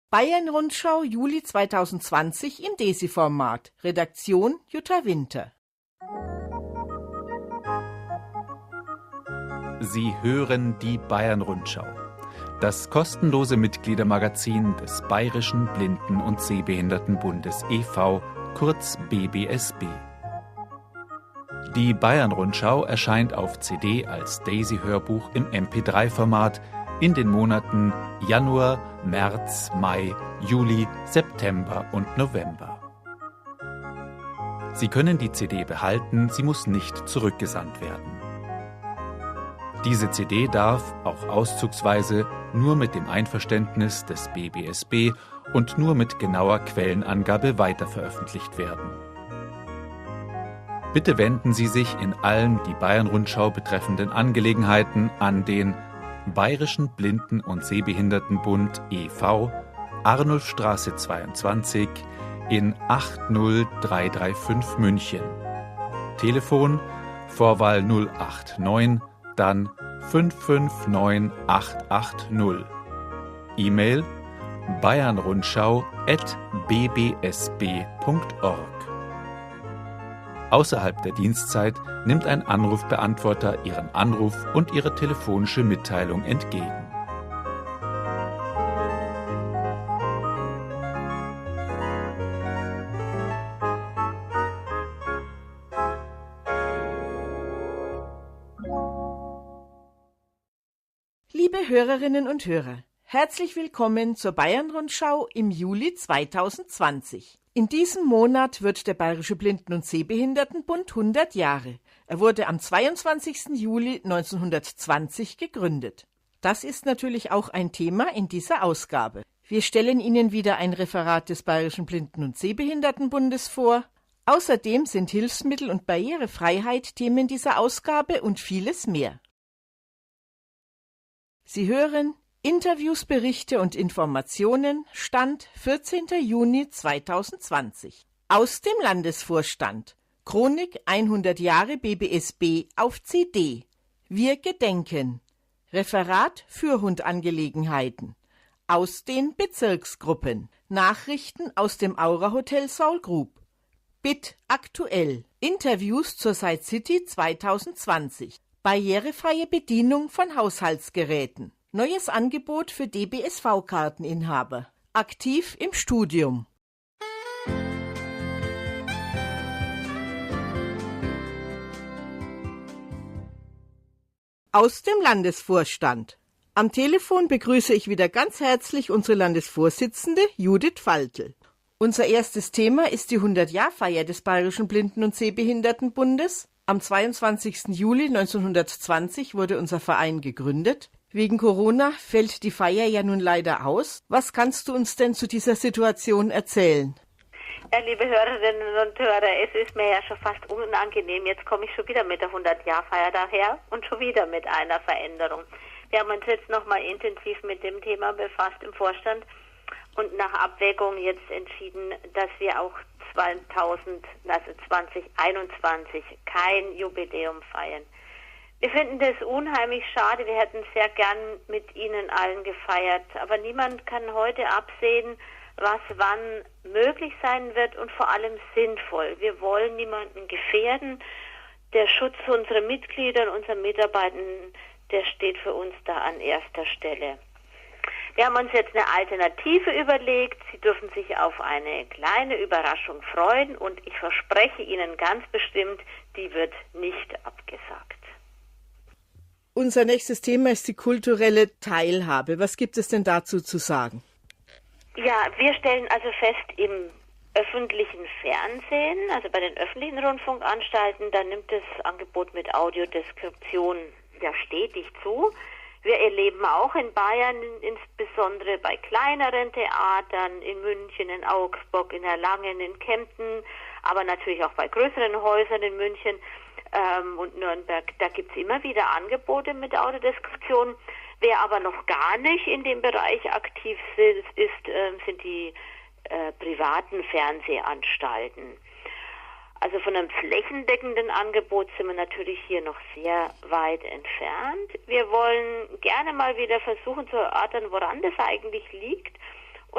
Bayern-Rundschau Juli 2020 im DESI-Format. Redaktion Jutta Winter. Sie hören die Bayern-Rundschau, das kostenlose Mitgliedermagazin des Bayerischen Blinden- und Sehbehindertenbundes e.V., kurz BBSB. Die Bayern-Rundschau erscheint auf CD als DESI-Hörbuch im MP3-Format in den Monaten Januar, März, Mai, Juli, September und November. Sie können die CD behalten, sie muss nicht zurückgesandt werden. Diese CD darf, auch auszugsweise, nur mit dem Einverständnis des BBSB und nur mit genauer Quellenangabe weiterveröffentlicht werden. Bitte wenden Sie sich in allen die Bayern-Rundschau betreffenden Angelegenheiten an den Bayerischen Blinden- und Sehbehindertenbund e.V., Arnulfstraße 22 in 80335 München. Telefon Vorwahl 089, dann 559880. E-Mail bayernrundschau@bbsb.org. Außerhalb der Dienstzeit nimmt ein Anrufbeantworter Ihren Anruf und Ihre telefonische Mitteilung entgegen. Liebe Hörerinnen und Hörer, herzlich willkommen zur Bayern-Rundschau im Juli 2020. In diesem Monat wird der Bayerische Blinden- und Sehbehindertenbund 100 Jahre. Er wurde am 22. Juli 1920 gegründet. Das ist natürlich auch ein Thema in dieser Ausgabe. Wir stellen Ihnen wieder ein Referat des Bayerischen Blinden- und Sehbehindertenbundes vor. Außerdem sind Hilfsmittel und Barrierefreiheit Themen dieser Ausgabe und vieles mehr. Sie hören Interviews, Berichte und Informationen, Stand 14. Juni 2020. Aus dem Landesvorstand. Chronik 100 Jahre BBSB auf CD. Wir gedenken. Referat Fürhundangelegenheiten. Aus den Bezirksgruppen. Nachrichten aus dem Aura Hotel Saul Group. BIT aktuell. Interviews zur Side City 2020. Barrierefreie Bedienung von Haushaltsgeräten. Neues Angebot für DBSV-Karteninhaber. Aktiv im Studium. Aus dem Landesvorstand. Am Telefon begrüße ich wieder ganz herzlich unsere Landesvorsitzende Judith Faltl. Unser erstes Thema ist die 100-Jahr-Feier des Bayerischen Blinden- und Sehbehindertenbundes. Am 22. Juli 1920 wurde unser Verein gegründet. Wegen Corona fällt die Feier ja nun leider aus. Was kannst du uns denn zu dieser Situation erzählen? Ja, liebe Hörerinnen und Hörer, es ist mir ja schon fast unangenehm. Jetzt komme ich schon wieder mit der 100-Jahr-Feier daher und schon wieder mit einer Veränderung. Wir haben uns jetzt nochmal intensiv mit dem Thema befasst im Vorstand und nach Abwägung jetzt entschieden, dass wir auch 2021 kein Jubiläum feiern. Wir finden das unheimlich schade. Wir hätten sehr gern mit Ihnen allen gefeiert. Aber niemand kann heute absehen, was wann möglich sein wird und vor allem sinnvoll. Wir wollen niemanden gefährden. Der Schutz unserer Mitglieder und unserer Mitarbeitenden, der steht für uns da an erster Stelle. Wir haben uns jetzt eine Alternative überlegt. Sie dürfen sich auf eine kleine Überraschung freuen und ich verspreche Ihnen ganz bestimmt, die wird nicht abgesagt. Unser nächstes Thema ist die kulturelle Teilhabe. Was gibt es denn dazu zu sagen? Ja, wir stellen also fest, im öffentlichen Fernsehen, also bei den öffentlichen Rundfunkanstalten, da nimmt das Angebot mit Audiodeskription ja stetig zu. Wir erleben auch in Bayern, insbesondere bei kleineren Theatern, in München, in Augsburg, in Erlangen, in Kempten, aber natürlich auch bei größeren Häusern in München und Nürnberg, da gibt es immer wieder Angebote mit Audiodeskription. Wer aber noch gar nicht in dem Bereich aktiv ist, sind die privaten Fernsehanstalten. Also von einem flächendeckenden Angebot sind wir natürlich hier noch sehr weit entfernt. Wir wollen gerne mal wieder versuchen zu erörtern, woran das eigentlich liegt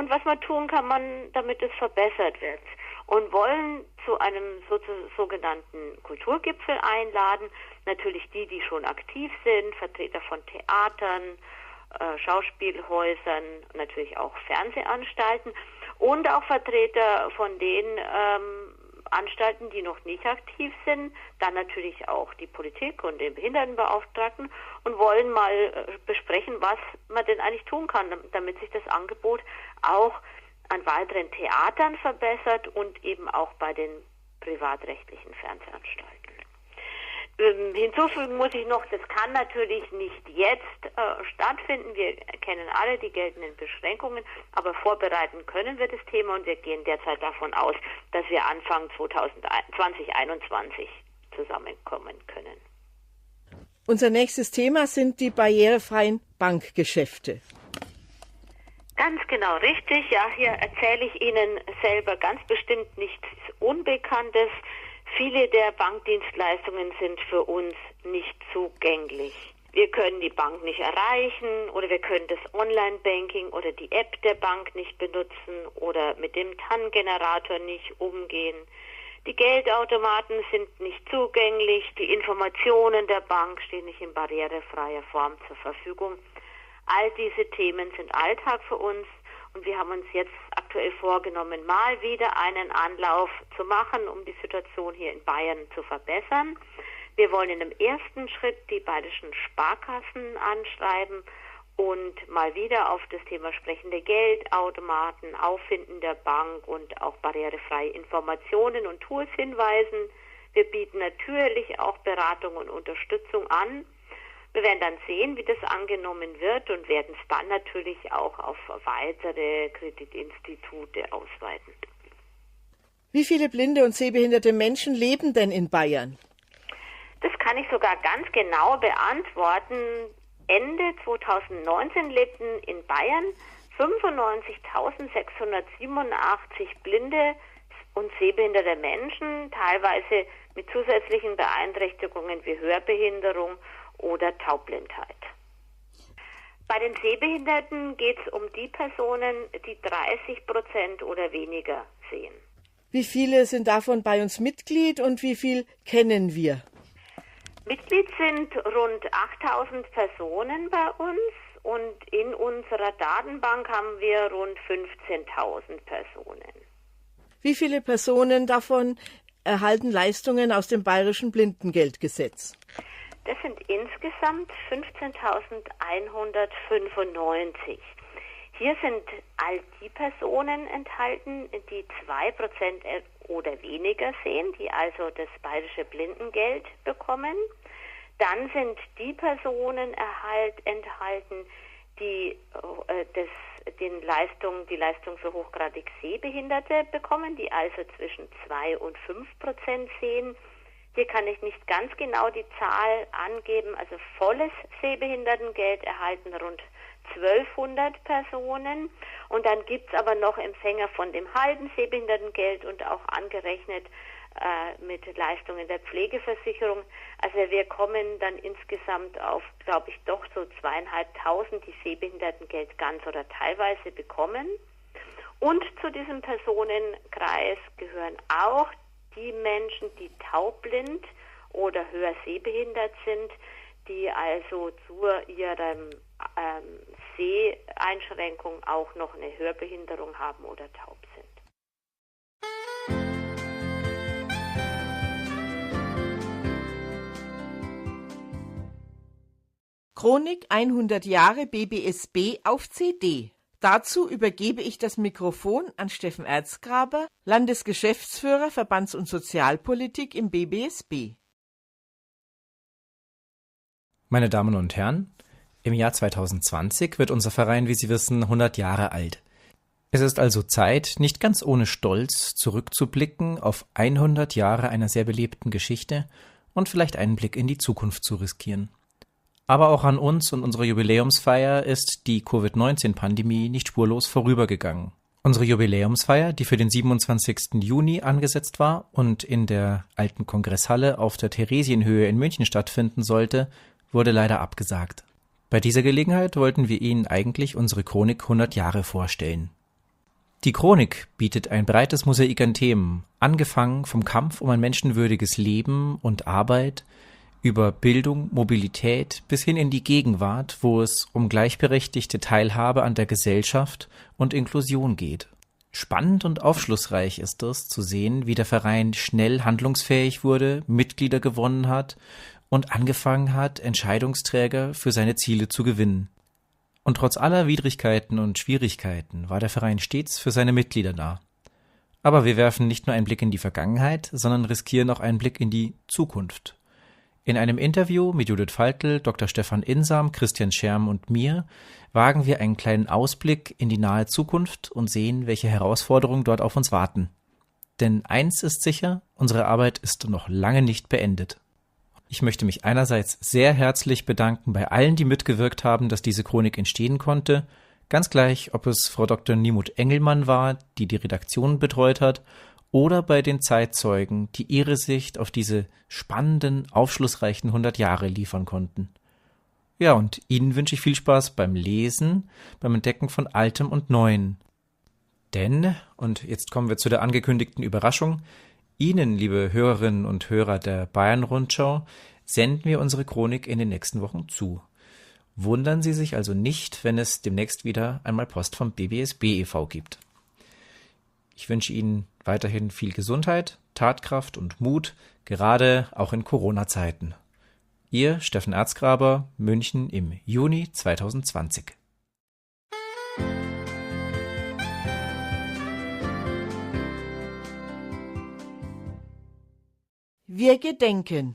und was man tun kann, damit es verbessert wird. Und wollen zu einem sogenannten Kulturgipfel einladen, natürlich die schon aktiv sind, Vertreter von Theatern, Schauspielhäusern, natürlich auch Fernsehanstalten und auch Vertreter von den Anstalten, die noch nicht aktiv sind, dann natürlich auch die Politik und den Behindertenbeauftragten und wollen mal besprechen, was man denn eigentlich tun kann, damit sich das Angebot auch an weiteren Theatern verbessert und eben auch bei den privatrechtlichen Fernsehanstalten. Hinzufügen muss ich noch, das kann natürlich nicht jetzt stattfinden. Wir kennen alle die geltenden Beschränkungen, aber vorbereiten können wir das Thema und wir gehen derzeit davon aus, dass wir Anfang 2021 zusammenkommen können. Unser nächstes Thema sind die barrierefreien Bankgeschäfte. Ganz genau richtig. Ja, hier erzähle ich Ihnen selber ganz bestimmt nichts Unbekanntes. Viele der Bankdienstleistungen sind für uns nicht zugänglich. Wir können die Bank nicht erreichen oder wir können das Online-Banking oder die App der Bank nicht benutzen oder mit dem TAN-Generator nicht umgehen. Die Geldautomaten sind nicht zugänglich, die Informationen der Bank stehen nicht in barrierefreier Form zur Verfügung. All diese Themen sind Alltag für uns. Und wir haben uns jetzt aktuell vorgenommen, mal wieder einen Anlauf zu machen, um die Situation hier in Bayern zu verbessern. Wir wollen in einem ersten Schritt die bayerischen Sparkassen anschreiben und mal wieder auf das Thema sprechende Geldautomaten, Auffinden der Bank und auch barrierefreie Informationen und Tools hinweisen. Wir bieten natürlich auch Beratung und Unterstützung an. Wir werden dann sehen, wie das angenommen wird und werden es dann natürlich auch auf weitere Kreditinstitute ausweiten. Wie viele blinde und sehbehinderte Menschen leben denn in Bayern? Das kann ich sogar ganz genau beantworten. Ende 2019 lebten in Bayern 95.687 blinde und sehbehinderte Menschen, teilweise mit zusätzlichen Beeinträchtigungen wie Hörbehinderung oder Taubblindheit. Bei den Sehbehinderten geht es um die Personen, die 30% oder weniger sehen. Wie viele sind davon bei uns Mitglied und wie viel kennen wir? Mitglied sind rund 8.000 Personen bei uns und in unserer Datenbank haben wir rund 15.000 Personen. Wie viele Personen davon erhalten Leistungen aus dem Bayerischen Blindengeldgesetz? Das sind insgesamt 15.195. Hier sind all die Personen enthalten, die 2% oder weniger sehen, die also das bayerische Blindengeld bekommen. Dann sind die Personen enthalten, die die Leistung für hochgradig Sehbehinderte bekommen, die also zwischen 2 und 5% sehen. Hier kann ich nicht ganz genau die Zahl angeben, also volles Sehbehindertengeld erhalten rund 1200 Personen und dann gibt es aber noch Empfänger von dem halben Sehbehindertengeld und auch angerechnet mit Leistungen der Pflegeversicherung. Also wir kommen dann insgesamt auf, glaube ich, doch so 2.500, die Sehbehindertengeld ganz oder teilweise bekommen. Und zu diesem Personenkreis gehören auch die Menschen, die taubblind oder hörsehbehindert sind, die also zu ihrer Seheinschränkung auch noch eine Hörbehinderung haben oder taub sind. Chronik 100 Jahre BBSB auf CD. Dazu übergebe ich das Mikrofon an Steffen Erzgraber, Landesgeschäftsführer Verbands- und Sozialpolitik im BBSB. Meine Damen und Herren, im Jahr 2020 wird unser Verein, wie Sie wissen, 100 Jahre alt. Es ist also Zeit, nicht ganz ohne Stolz zurückzublicken auf 100 Jahre einer sehr belebten Geschichte und vielleicht einen Blick in die Zukunft zu riskieren. Aber auch an uns und unserer Jubiläumsfeier ist die Covid-19-Pandemie nicht spurlos vorübergegangen. Unsere Jubiläumsfeier, die für den 27. Juni angesetzt war und in der alten Kongresshalle auf der Theresienhöhe in München stattfinden sollte, wurde leider abgesagt. Bei dieser Gelegenheit wollten wir Ihnen eigentlich unsere Chronik 100 Jahre vorstellen. Die Chronik bietet ein breites Mosaik an Themen, angefangen vom Kampf um ein menschenwürdiges Leben und Arbeit, über Bildung, Mobilität bis hin in die Gegenwart, wo es um gleichberechtigte Teilhabe an der Gesellschaft und Inklusion geht. Spannend und aufschlussreich ist es zu sehen, wie der Verein schnell handlungsfähig wurde, Mitglieder gewonnen hat und angefangen hat, Entscheidungsträger für seine Ziele zu gewinnen. Und trotz aller Widrigkeiten und Schwierigkeiten war der Verein stets für seine Mitglieder da. Aber wir werfen nicht nur einen Blick in die Vergangenheit, sondern riskieren auch einen Blick in die Zukunft. In einem Interview mit Judith Faltl, Dr. Stefan Insam, Christian Scherm und mir wagen wir einen kleinen Ausblick in die nahe Zukunft und sehen, welche Herausforderungen dort auf uns warten. Denn eins ist sicher, unsere Arbeit ist noch lange nicht beendet. Ich möchte mich einerseits sehr herzlich bedanken bei allen, die mitgewirkt haben, dass diese Chronik entstehen konnte. Ganz gleich, ob es Frau Dr. Niemut Engelmann war, die die Redaktion betreut hat, oder bei den Zeitzeugen, die ihre Sicht auf diese spannenden, aufschlussreichen 100 Jahre liefern konnten. Ja, und Ihnen wünsche ich viel Spaß beim Lesen, beim Entdecken von Altem und Neuem. Denn, und jetzt kommen wir zu der angekündigten Überraschung, Ihnen, liebe Hörerinnen und Hörer der Bayern-Rundschau, senden wir unsere Chronik in den nächsten Wochen zu. Wundern Sie sich also nicht, wenn es demnächst wieder einmal Post vom BBSB e.V. gibt. Ich wünsche Ihnen weiterhin viel Gesundheit, Tatkraft und Mut, gerade auch in Corona-Zeiten. Ihr Steffen Erzgraber, München im Juni 2020. Wir gedenken.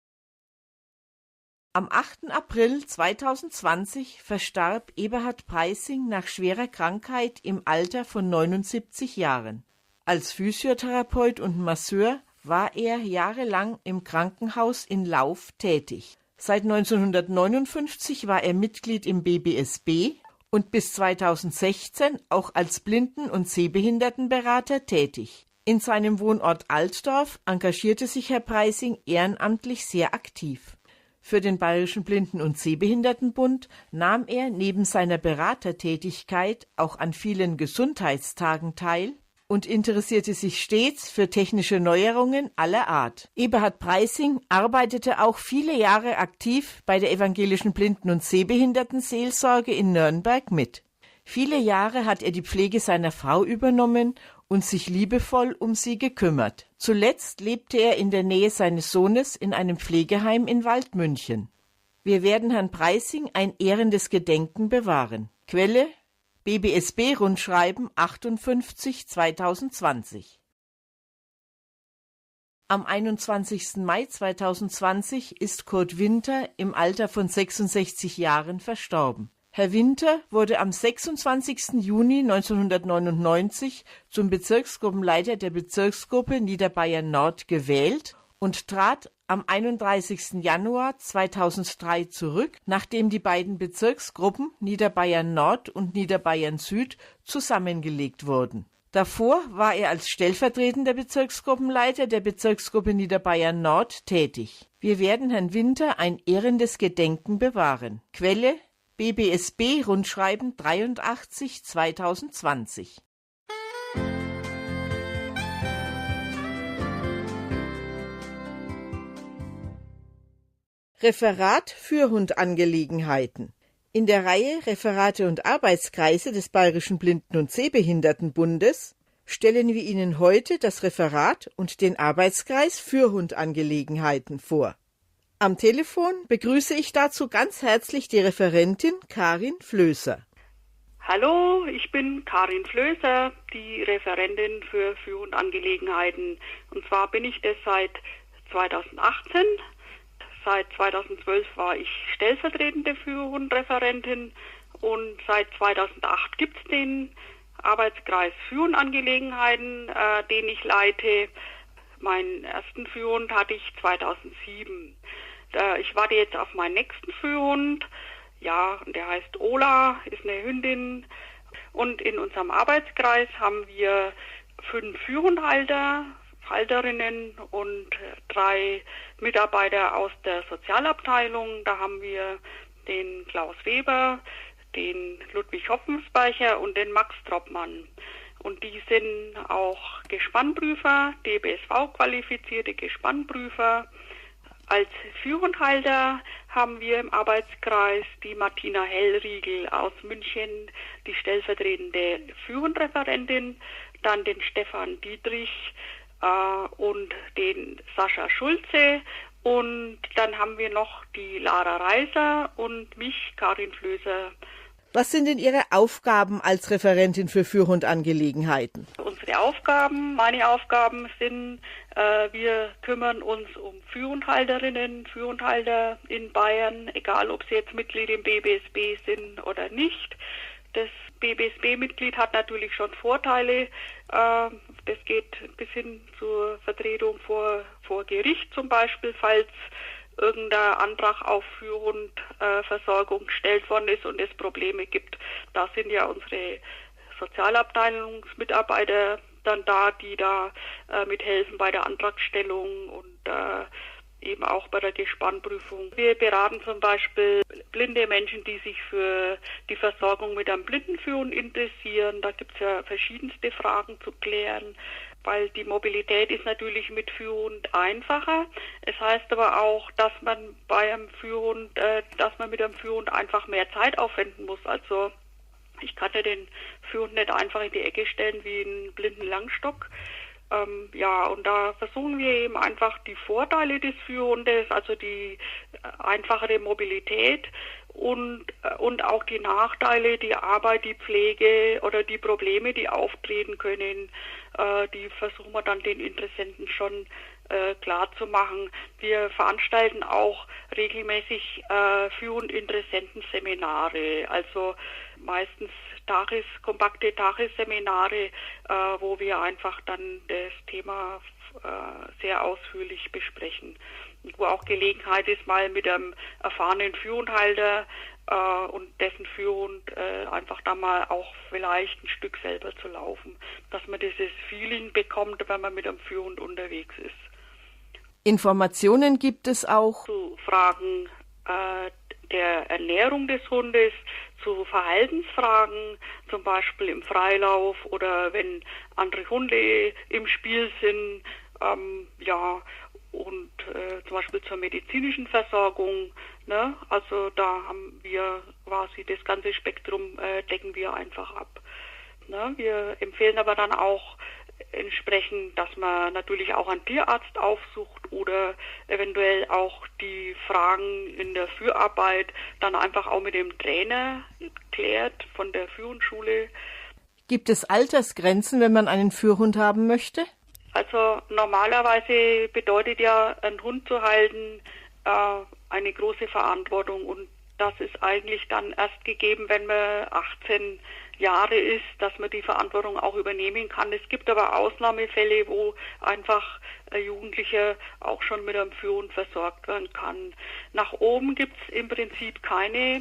Am 8. April 2020 verstarb Eberhard Preissing nach schwerer Krankheit im Alter von 79 Jahren. Als Physiotherapeut und Masseur war er jahrelang im Krankenhaus in Lauf tätig. Seit 1959 war er Mitglied im BBSB und bis 2016 auch als Blinden- und Sehbehindertenberater tätig. In seinem Wohnort Altdorf engagierte sich Herr Preissing ehrenamtlich sehr aktiv. Für den Bayerischen Blinden- und Sehbehindertenbund nahm er neben seiner Beratertätigkeit auch an vielen Gesundheitstagen teil und interessierte sich stets für technische Neuerungen aller Art. Eberhard Preissing arbeitete auch viele Jahre aktiv bei der evangelischen Blinden- und Sehbehindertenseelsorge in Nürnberg mit. Viele Jahre hat er die Pflege seiner Frau übernommen und sich liebevoll um sie gekümmert. Zuletzt lebte er in der Nähe seines Sohnes in einem Pflegeheim in Waldmünchen. Wir werden Herrn Preissing ein ehrendes Gedenken bewahren. Quelle: BBSB-Rundschreiben 58/2020. Am 21. Mai 2020 ist Kurt Winter im Alter von 66 Jahren verstorben. Herr Winter wurde am 26. Juni 1999 zum Bezirksgruppenleiter der Bezirksgruppe Niederbayern Nord gewählt und trat am 31. Januar 2003 zurück, nachdem die beiden Bezirksgruppen Niederbayern Nord und Niederbayern Süd zusammengelegt wurden. Davor war er als stellvertretender Bezirksgruppenleiter der Bezirksgruppe Niederbayern Nord tätig. Wir werden Herrn Winter ein ehrendes Gedenken bewahren. Quelle: BBSB-Rundschreiben 83/2020. Referat Fürhundangelegenheiten. In der Reihe Referate und Arbeitskreise des Bayerischen Blinden- und Sehbehindertenbundes stellen wir Ihnen heute das Referat und den Arbeitskreis Fürhundangelegenheiten vor. Am Telefon begrüße ich dazu ganz herzlich die Referentin Karin Flößer. Hallo, ich bin Karin Flößer, die Referentin für Fürhundangelegenheiten. Und zwar bin ich das seit 2018. Seit 2012 war ich stellvertretende Fürhundreferentin und seit 2008 gibt es den Arbeitskreis Fürhundangelegenheiten, den ich leite. Meinen ersten Fürhund hatte ich 2007. Ich warte jetzt auf meinen nächsten Fürhund. Ja, der heißt Ola, ist eine Hündin. Und in unserem Arbeitskreis haben wir 5 Fürhundhalter, Halterinnen und 3 Mitarbeiter aus der Sozialabteilung. Da haben wir den Klaus Weber, den Ludwig Hoppensberger und den Max Troppmann. Und die sind auch Gespannprüfer, DBSV-qualifizierte Gespannprüfer. Als Führhundhalter haben wir im Arbeitskreis die Martina Hellriegel aus München, die stellvertretende Führhundreferentin, dann den Stefan Dietrich und den Sascha Schulze. Und dann haben wir noch die Lara Reiser und mich, Karin Flöser. Was sind denn Ihre Aufgaben als Referentin für Führhundangelegenheiten? Meine Aufgaben sind, wir kümmern uns um Führhundhalterinnen, Führhundhalter in Bayern, egal ob sie jetzt Mitglied im BBSB sind oder nicht. Das BBSB-Mitglied hat natürlich schon Vorteile. Das geht bis hin zur Vertretung vor Gericht zum Beispiel, falls irgendein Antrag auf Führhundversorgung gestellt worden ist und es Probleme gibt. Da sind ja unsere Sozialabteilungsmitarbeiter dann da, die da mithelfen bei der Antragstellung und eben auch bei der Gespannprüfung. Wir beraten zum Beispiel blinde Menschen, die sich für die Versorgung mit einem Blindenführhund interessieren. Da gibt es ja verschiedenste Fragen zu klären, weil die Mobilität ist natürlich mit Führhund einfacher. Es heißt aber auch, dass man mit einem Führhund einfach mehr Zeit aufwenden muss. Also ich kann ja den Führhund nicht einfach in die Ecke stellen wie einen blinden Langstock. Und da versuchen wir eben einfach die Vorteile des Führhundes, also die einfachere Mobilität und auch die Nachteile, die Arbeit, die Pflege oder die Probleme, die auftreten können, die versuchen wir dann den Interessenten schon klar zu machen. Wir veranstalten auch regelmäßig Führhundinteressentenseminare, also meistens kompakte Tagesseminare, wo wir einfach dann das Thema sehr ausführlich besprechen. Und wo auch Gelegenheit ist, mal mit einem erfahrenen Führhundhalter und dessen Führhund einfach da mal auch vielleicht ein Stück selber zu laufen, dass man dieses Feeling bekommt, wenn man mit einem Führhund unterwegs ist. Informationen gibt es auch zu Fragen der Ernährung des Hundes, zu Verhaltensfragen, zum Beispiel im Freilauf oder wenn andere Hunde im Spiel sind, und zum Beispiel zur medizinischen Versorgung. Ne? Also da haben wir quasi das ganze Spektrum, decken wir einfach ab. Ne? Wir empfehlen aber dann auch entsprechend, dass man natürlich auch einen Tierarzt aufsucht oder eventuell auch die Fragen in der Führarbeit dann einfach auch mit dem Trainer klärt von der Führhundschule. Gibt es Altersgrenzen, wenn man einen Führhund haben möchte? Also normalerweise bedeutet ja, einen Hund zu halten, eine große Verantwortung und das ist eigentlich dann erst gegeben, wenn man 18 Jahre ist, dass man die Verantwortung auch übernehmen kann. Es gibt aber Ausnahmefälle, wo einfach ein Jugendlicher auch schon mit einem Führhund versorgt werden kann. Nach oben gibt es im Prinzip keine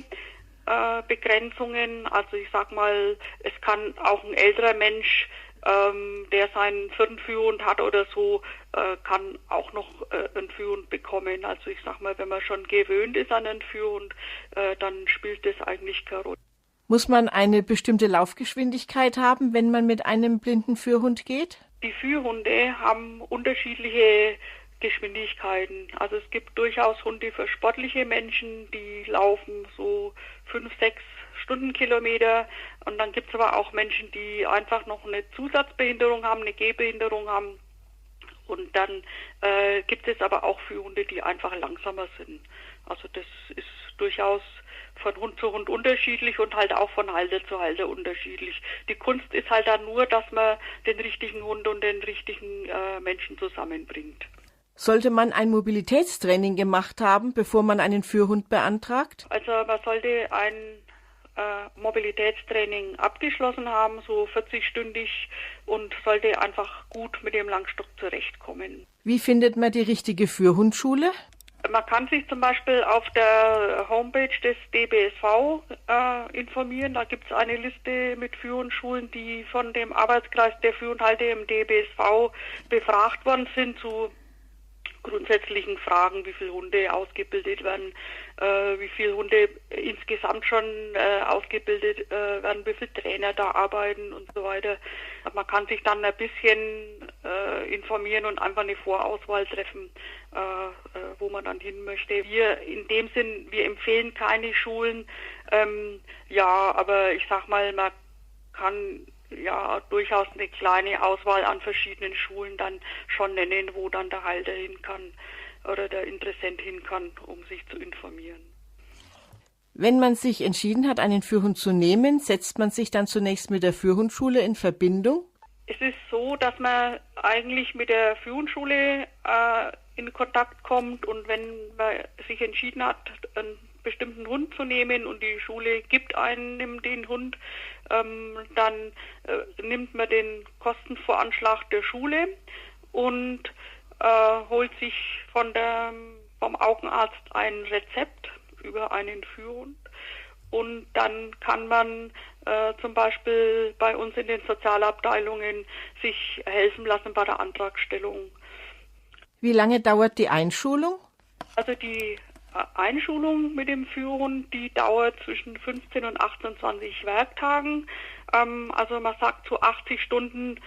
Begrenzungen. Also ich sag mal, es kann auch ein älterer Mensch, der seinen 4. Führhund hat oder so, kann auch noch einen Führhund bekommen. Also ich sag mal, wenn man schon gewöhnt ist an einen Führhund, dann spielt das eigentlich keine Rolle. Muss man eine bestimmte Laufgeschwindigkeit haben, wenn man mit einem blinden Führhund geht? Die Führhunde haben unterschiedliche Geschwindigkeiten. Also es gibt durchaus Hunde für sportliche Menschen, die laufen so 5-6 Stundenkilometer. Und dann gibt es aber auch Menschen, die einfach noch eine Zusatzbehinderung haben, eine Gehbehinderung haben. Und dann gibt es aber auch Führhunde, die einfach langsamer sind. Also das ist durchaus von Hund zu Hund unterschiedlich und halt auch von Halter zu Halter unterschiedlich. Die Kunst ist halt dann nur, dass man den richtigen Hund und den richtigen Menschen zusammenbringt. Sollte man ein Mobilitätstraining gemacht haben, bevor man einen Führhund beantragt? Also man sollte ein Mobilitätstraining abgeschlossen haben, so 40-stündig und sollte einfach gut mit dem Langstock zurechtkommen. Wie findet man die richtige Führhundschule? Man kann sich zum Beispiel auf der Homepage des DBSV informieren. Da gibt es eine Liste mit Führhundschulen, die von dem Arbeitskreis der Führhundhalter im DBSV befragt worden sind zu grundsätzlichen Fragen, wie viele Hunde ausgebildet werden, wie viele Hunde insgesamt schon ausgebildet werden, wie viele Trainer da arbeiten und so weiter. Man kann sich dann ein bisschen informieren und einfach eine Vorauswahl treffen, wo man dann hin möchte. Wir in dem Sinn, wir empfehlen keine Schulen, aber ich sag mal, man kann ja durchaus eine kleine Auswahl an verschiedenen Schulen dann schon nennen, wo dann der Halter hin kann oder der Interessent hin kann, um sich zu informieren. Wenn man sich entschieden hat, einen Führhund zu nehmen, setzt man sich dann zunächst mit der Führhundschule in Verbindung? Es ist so, dass man eigentlich mit der Führhundschule in Kontakt kommt, und wenn man sich entschieden hat, einen bestimmten Hund zu nehmen und die Schule gibt einem den Hund, dann nimmt man den Kostenvoranschlag der Schule und holt sich vom Augenarzt ein Rezept über einen Führhund, und dann kann man zum Beispiel bei uns in den Sozialabteilungen sich helfen lassen bei der Antragstellung. Wie lange dauert die Einschulung? Also die Einschulung mit dem Führhund, die dauert zwischen 15 und 28 Werktagen. Also man sagt, so 80 Stunden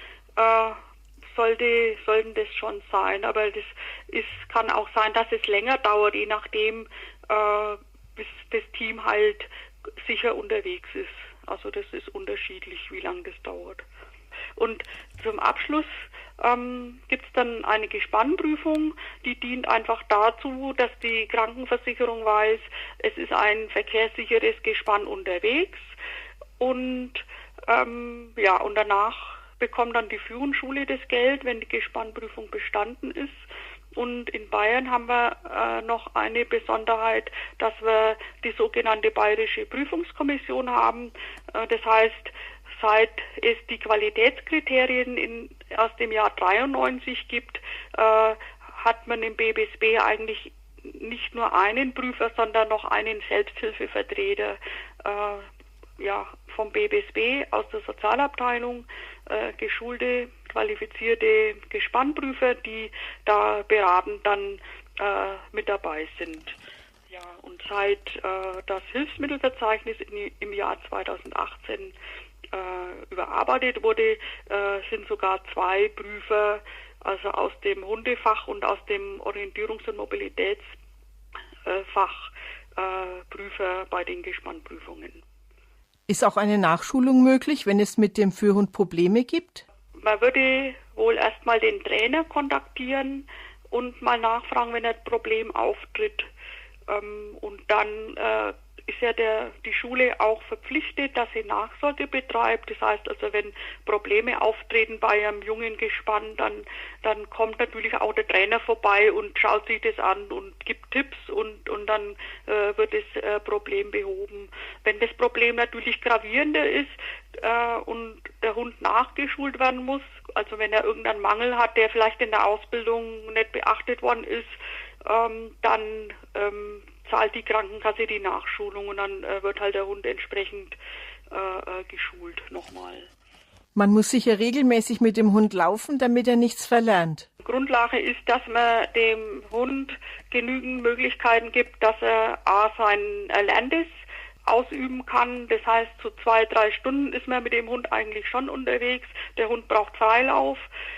sollten das schon sein. Aber kann auch sein, dass es länger dauert, je nachdem, bis das Team halt sicher unterwegs ist. Also das ist unterschiedlich, wie lange das dauert. Und zum Abschluss gibt es dann eine Gespannprüfung, die dient einfach dazu, dass die Krankenversicherung weiß, es ist ein verkehrssicheres Gespann unterwegs, und und danach bekommt dann die Führungsschule das Geld, wenn die Gespannprüfung bestanden ist. Und in Bayern haben wir noch eine Besonderheit, dass wir die sogenannte Bayerische Prüfungskommission haben. Das heißt, seit es die Qualitätskriterien aus dem Jahr 93 gibt, hat man im BBSB eigentlich nicht nur einen Prüfer, sondern noch einen Selbsthilfevertreter vom BBSB aus der Sozialabteilung, geschulte, qualifizierte Gespannprüfer, die da beratend dann mit dabei sind. Ja, und seit das Hilfsmittelverzeichnis im Jahr 2018 überarbeitet wurde, sind sogar 2 Prüfer, also aus dem Hundefach und aus dem Orientierungs- und Mobilitätsfach, Prüfer bei den Gespannprüfungen. Ist auch eine Nachschulung möglich, wenn es mit dem Führhund Probleme gibt? Man würde wohl erstmal den Trainer kontaktieren und mal nachfragen, wenn ein Problem auftritt. Und dann ist ja die Schule auch verpflichtet, dass sie Nachsorge betreibt. Das heißt also, wenn Probleme auftreten bei einem jungen Gespann, dann kommt natürlich auch der Trainer vorbei und schaut sich das an und gibt Tipps, und dann wird das Problem behoben. Wenn das Problem natürlich gravierender ist und der Hund nachgeschult werden muss, also wenn er irgendeinen Mangel hat, der vielleicht in der Ausbildung nicht beachtet worden ist, dann zahlt die Krankenkasse die Nachschulung, und dann wird halt der Hund entsprechend geschult nochmal. Man muss sicher regelmäßig mit dem Hund laufen, damit er nichts verlernt. Grundlage ist, dass man dem Hund genügend Möglichkeiten gibt, dass er sein Erlerntes ausüben kann. Das heißt, so 2-3 Stunden ist man mit dem Hund eigentlich schon unterwegs. Der Hund braucht Freilauf,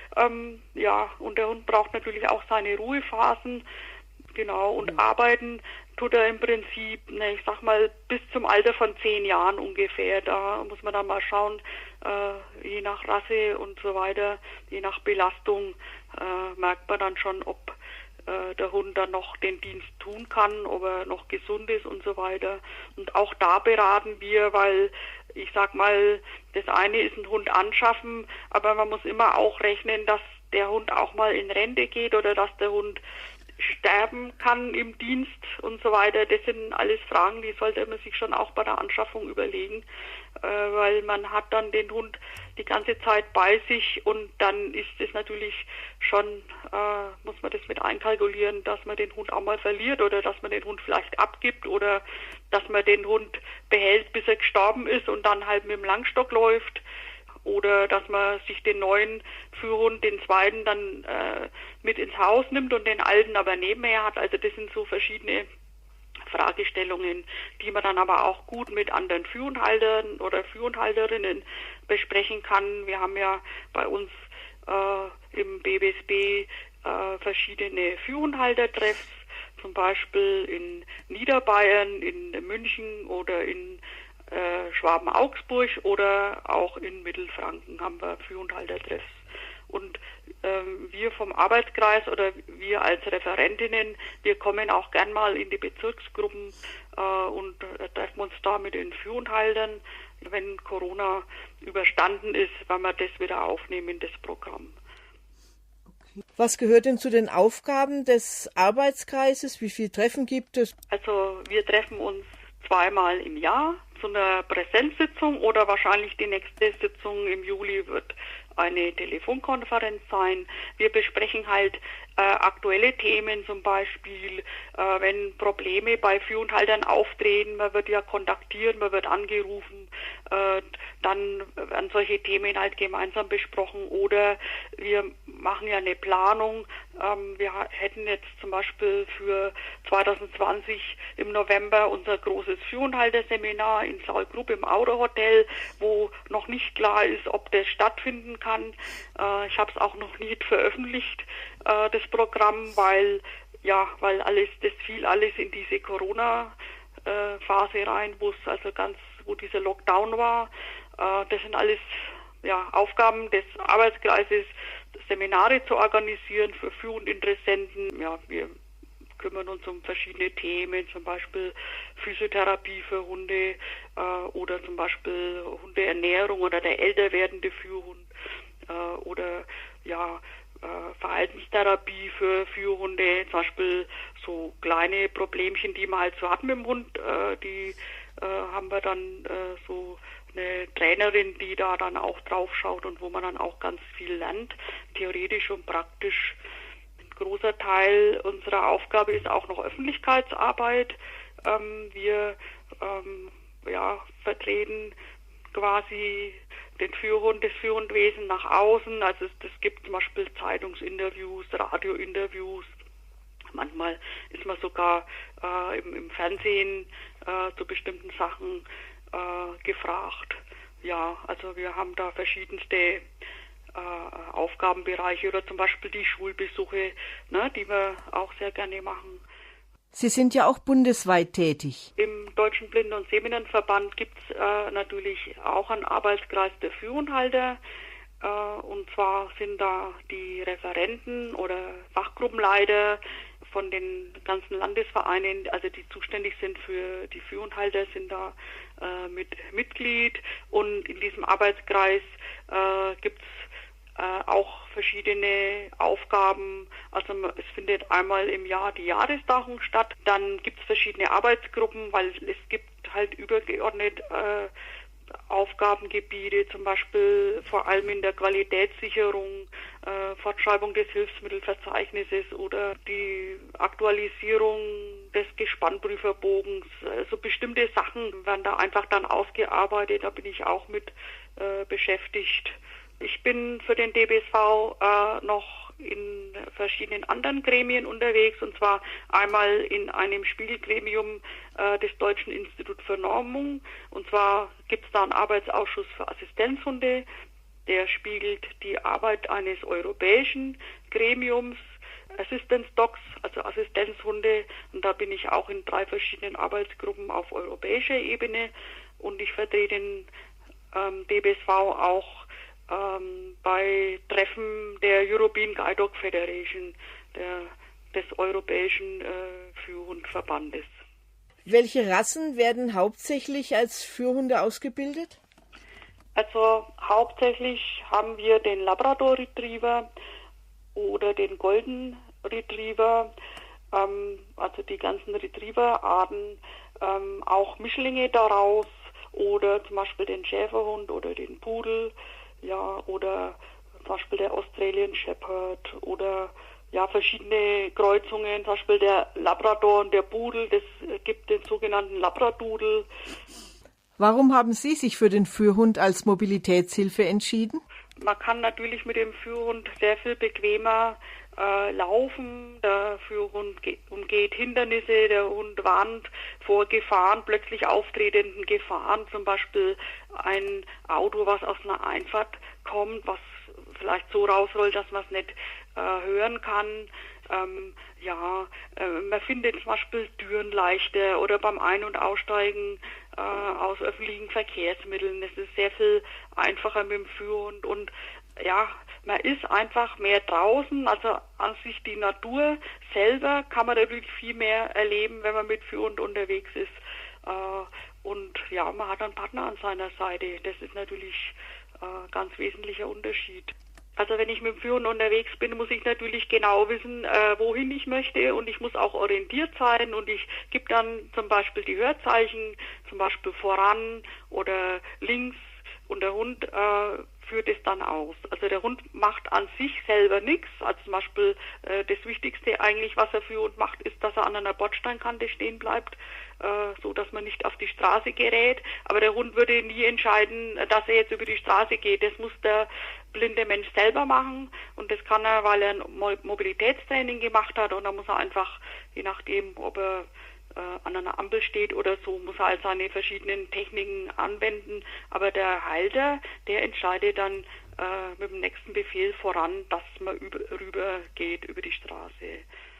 und der Hund braucht natürlich auch seine Ruhephasen. Genau, und arbeiten tut er im Prinzip, ich sag mal, bis zum Alter von 10 Jahren ungefähr. Da muss man dann mal schauen, je nach Rasse und so weiter, je nach Belastung, merkt man dann schon, ob der Hund dann noch den Dienst tun kann, ob er noch gesund ist und so weiter. Und auch da beraten wir, weil ich sag mal, das eine ist ein Hund anschaffen, aber man muss immer auch rechnen, dass der Hund auch mal in Rente geht oder dass der Hund sterben kann im Dienst und so weiter. Das sind alles Fragen, die sollte man sich schon auch bei der Anschaffung überlegen, weil man hat dann den Hund die ganze Zeit bei sich, und dann ist es natürlich schon, muss man das mit einkalkulieren, dass man den Hund auch mal verliert oder dass man den Hund vielleicht abgibt oder dass man den Hund behält, bis er gestorben ist und dann halt mit dem Langstock läuft. oder dass man sich den neuen Führhund, den zweiten, dann mit ins Haus nimmt und den alten aber nebenher hat. Also das sind so verschiedene Fragestellungen, die man dann aber auch gut mit anderen Führhundhaltern oder Führhundhalterinnen besprechen kann. Wir haben ja bei uns im BBSB verschiedene Führhundhaltertreffs, zum Beispiel in Niederbayern, in München oder in Schwaben-Augsburg oder auch in Mittelfranken haben wir Führhundhaltertreffs. Und wir vom Arbeitskreis oder wir als Referentinnen, wir kommen auch gern mal in die Bezirksgruppen und treffen uns da mit den Führhundhaltern, wenn Corona überstanden ist, weil wir das wieder aufnehmen in das Programm. Was gehört denn zu den Aufgaben des Arbeitskreises? Wie viele Treffen gibt es? Also wir treffen uns zweimal im Jahr zu einer Präsenzsitzung oder wahrscheinlich die nächste Sitzung im Juli wird eine Telefonkonferenz sein. Wir besprechen halt aktuelle Themen, zum Beispiel wenn Probleme bei Führhundhaltern auftreten, man wird ja kontaktiert, man wird angerufen, dann werden solche Themen halt gemeinsam besprochen oder wir machen ja eine Planung. Wir hätten jetzt zum Beispiel für 2020 im November unser großes Führhundhalterseminar in Saalgrub im Aura Hotel, wo noch nicht klar ist, ob das stattfinden kann. Ich habe es auch noch nicht veröffentlicht, das Programm, weil das fiel alles in diese Corona-Phase rein, wo dieser Lockdown war. Das sind alles Aufgaben des Arbeitskreises, Seminare zu organisieren für Führhundinteressenten. Ja, wir kümmern uns um verschiedene Themen, zum Beispiel Physiotherapie für Hunde oder zum Beispiel Hundeernährung oder der älter werdende Führhund oder Verhaltenstherapie für Führhunde, zum Beispiel so kleine Problemchen, die man halt so hat mit dem Hund, die haben wir dann so eine Trainerin, die da dann auch drauf schaut und wo man dann auch ganz viel lernt, theoretisch und praktisch. Ein großer Teil unserer Aufgabe ist auch noch Öffentlichkeitsarbeit. Wir vertreten quasi das Führhundwesen nach außen. Also es gibt zum Beispiel Zeitungsinterviews, Radiointerviews. Manchmal ist man sogar im Fernsehen zu bestimmten Sachen gefragt. Ja, also wir haben da verschiedenste Aufgabenbereiche oder zum Beispiel die Schulbesuche, die wir auch sehr gerne machen. Sie sind ja auch bundesweit tätig. Im Deutschen Blinden- und Sehbehindertenverband gibt es natürlich auch einen Arbeitskreis der Führhundhalter. Und zwar sind da die Referenten oder Fachgruppenleiter von den ganzen Landesvereinen, also die zuständig sind für die Führhundhalter, sind da Mitglied. Und in diesem Arbeitskreis gibt es auch verschiedene Aufgaben. Also es findet einmal im Jahr die Jahrestagung statt. Dann gibt es verschiedene Arbeitsgruppen, weil es gibt halt übergeordnet Aufgabengebiete, zum Beispiel vor allem in der Qualitätssicherung, Fortschreibung des Hilfsmittelverzeichnisses oder die Aktualisierung des Gespannprüferbogens. Also bestimmte Sachen werden da einfach dann ausgearbeitet, da bin ich auch mit beschäftigt. Ich bin für den DBSV noch in verschiedenen anderen Gremien unterwegs, und zwar einmal in einem Spiegelgremium des Deutschen Instituts für Normung. Und zwar gibt es da einen Arbeitsausschuss für Assistenzhunde, der spiegelt die Arbeit eines europäischen Gremiums, Assistance Dogs, also Assistenzhunde. Und da bin ich auch in 3 verschiedenen Arbeitsgruppen auf europäischer Ebene und ich vertrete den DBSV auch bei Treffen der European Guide Dog Federation, des europäischen Führhundverbandes. Welche Rassen werden hauptsächlich als Führhunde ausgebildet? Also hauptsächlich haben wir den Labrador Retriever oder den Golden Retriever, also die ganzen Retriever-Arten, auch Mischlinge daraus oder zum Beispiel den Schäferhund oder den Pudel. Ja, oder zum Beispiel der Australian Shepherd oder verschiedene Kreuzungen, zum Beispiel der Labrador und der Pudel, das gibt den sogenannten Labradudel. Warum haben Sie sich für den Führhund als Mobilitätshilfe entschieden? Man kann natürlich mit dem Führhund sehr viel bequemer laufen. Der Führhund umgeht Hindernisse, der Hund warnt vor Gefahren, plötzlich auftretenden Gefahren, zum Beispiel ein Auto, was aus einer Einfahrt kommt, was vielleicht so rausrollt, dass man es nicht hören kann. Man findet zum Beispiel Türen leichter oder beim Ein- und Aussteigen aus öffentlichen Verkehrsmitteln. Es ist sehr viel einfacher mit dem Führhund und man ist einfach mehr draußen, also an sich die Natur selber kann man natürlich viel mehr erleben, wenn man mit Führhund unterwegs ist. Man hat einen Partner an seiner Seite. Das ist natürlich ein ganz wesentlicher Unterschied. Also wenn ich mit dem Führhund unterwegs bin, muss ich natürlich genau wissen, wohin ich möchte und ich muss auch orientiert sein und ich gebe dann zum Beispiel die Hörzeichen, zum Beispiel voran oder links und der Hund führt es dann aus. Also der Hund macht an sich selber nichts. Also zum Beispiel das Wichtigste eigentlich, was er für Hund macht, ist, dass er an einer Bordsteinkante stehen bleibt, so dass man nicht auf die Straße gerät. Aber der Hund würde nie entscheiden, dass er jetzt über die Straße geht. Das muss der blinde Mensch selber machen und das kann er, weil er ein Mobilitätstraining gemacht hat und da muss er einfach, je nachdem, ob er an einer Ampel steht oder so, muss er halt seine verschiedenen Techniken anwenden. Aber der Halter, der entscheidet dann mit dem nächsten Befehl voran, dass man rüber geht über die Straße.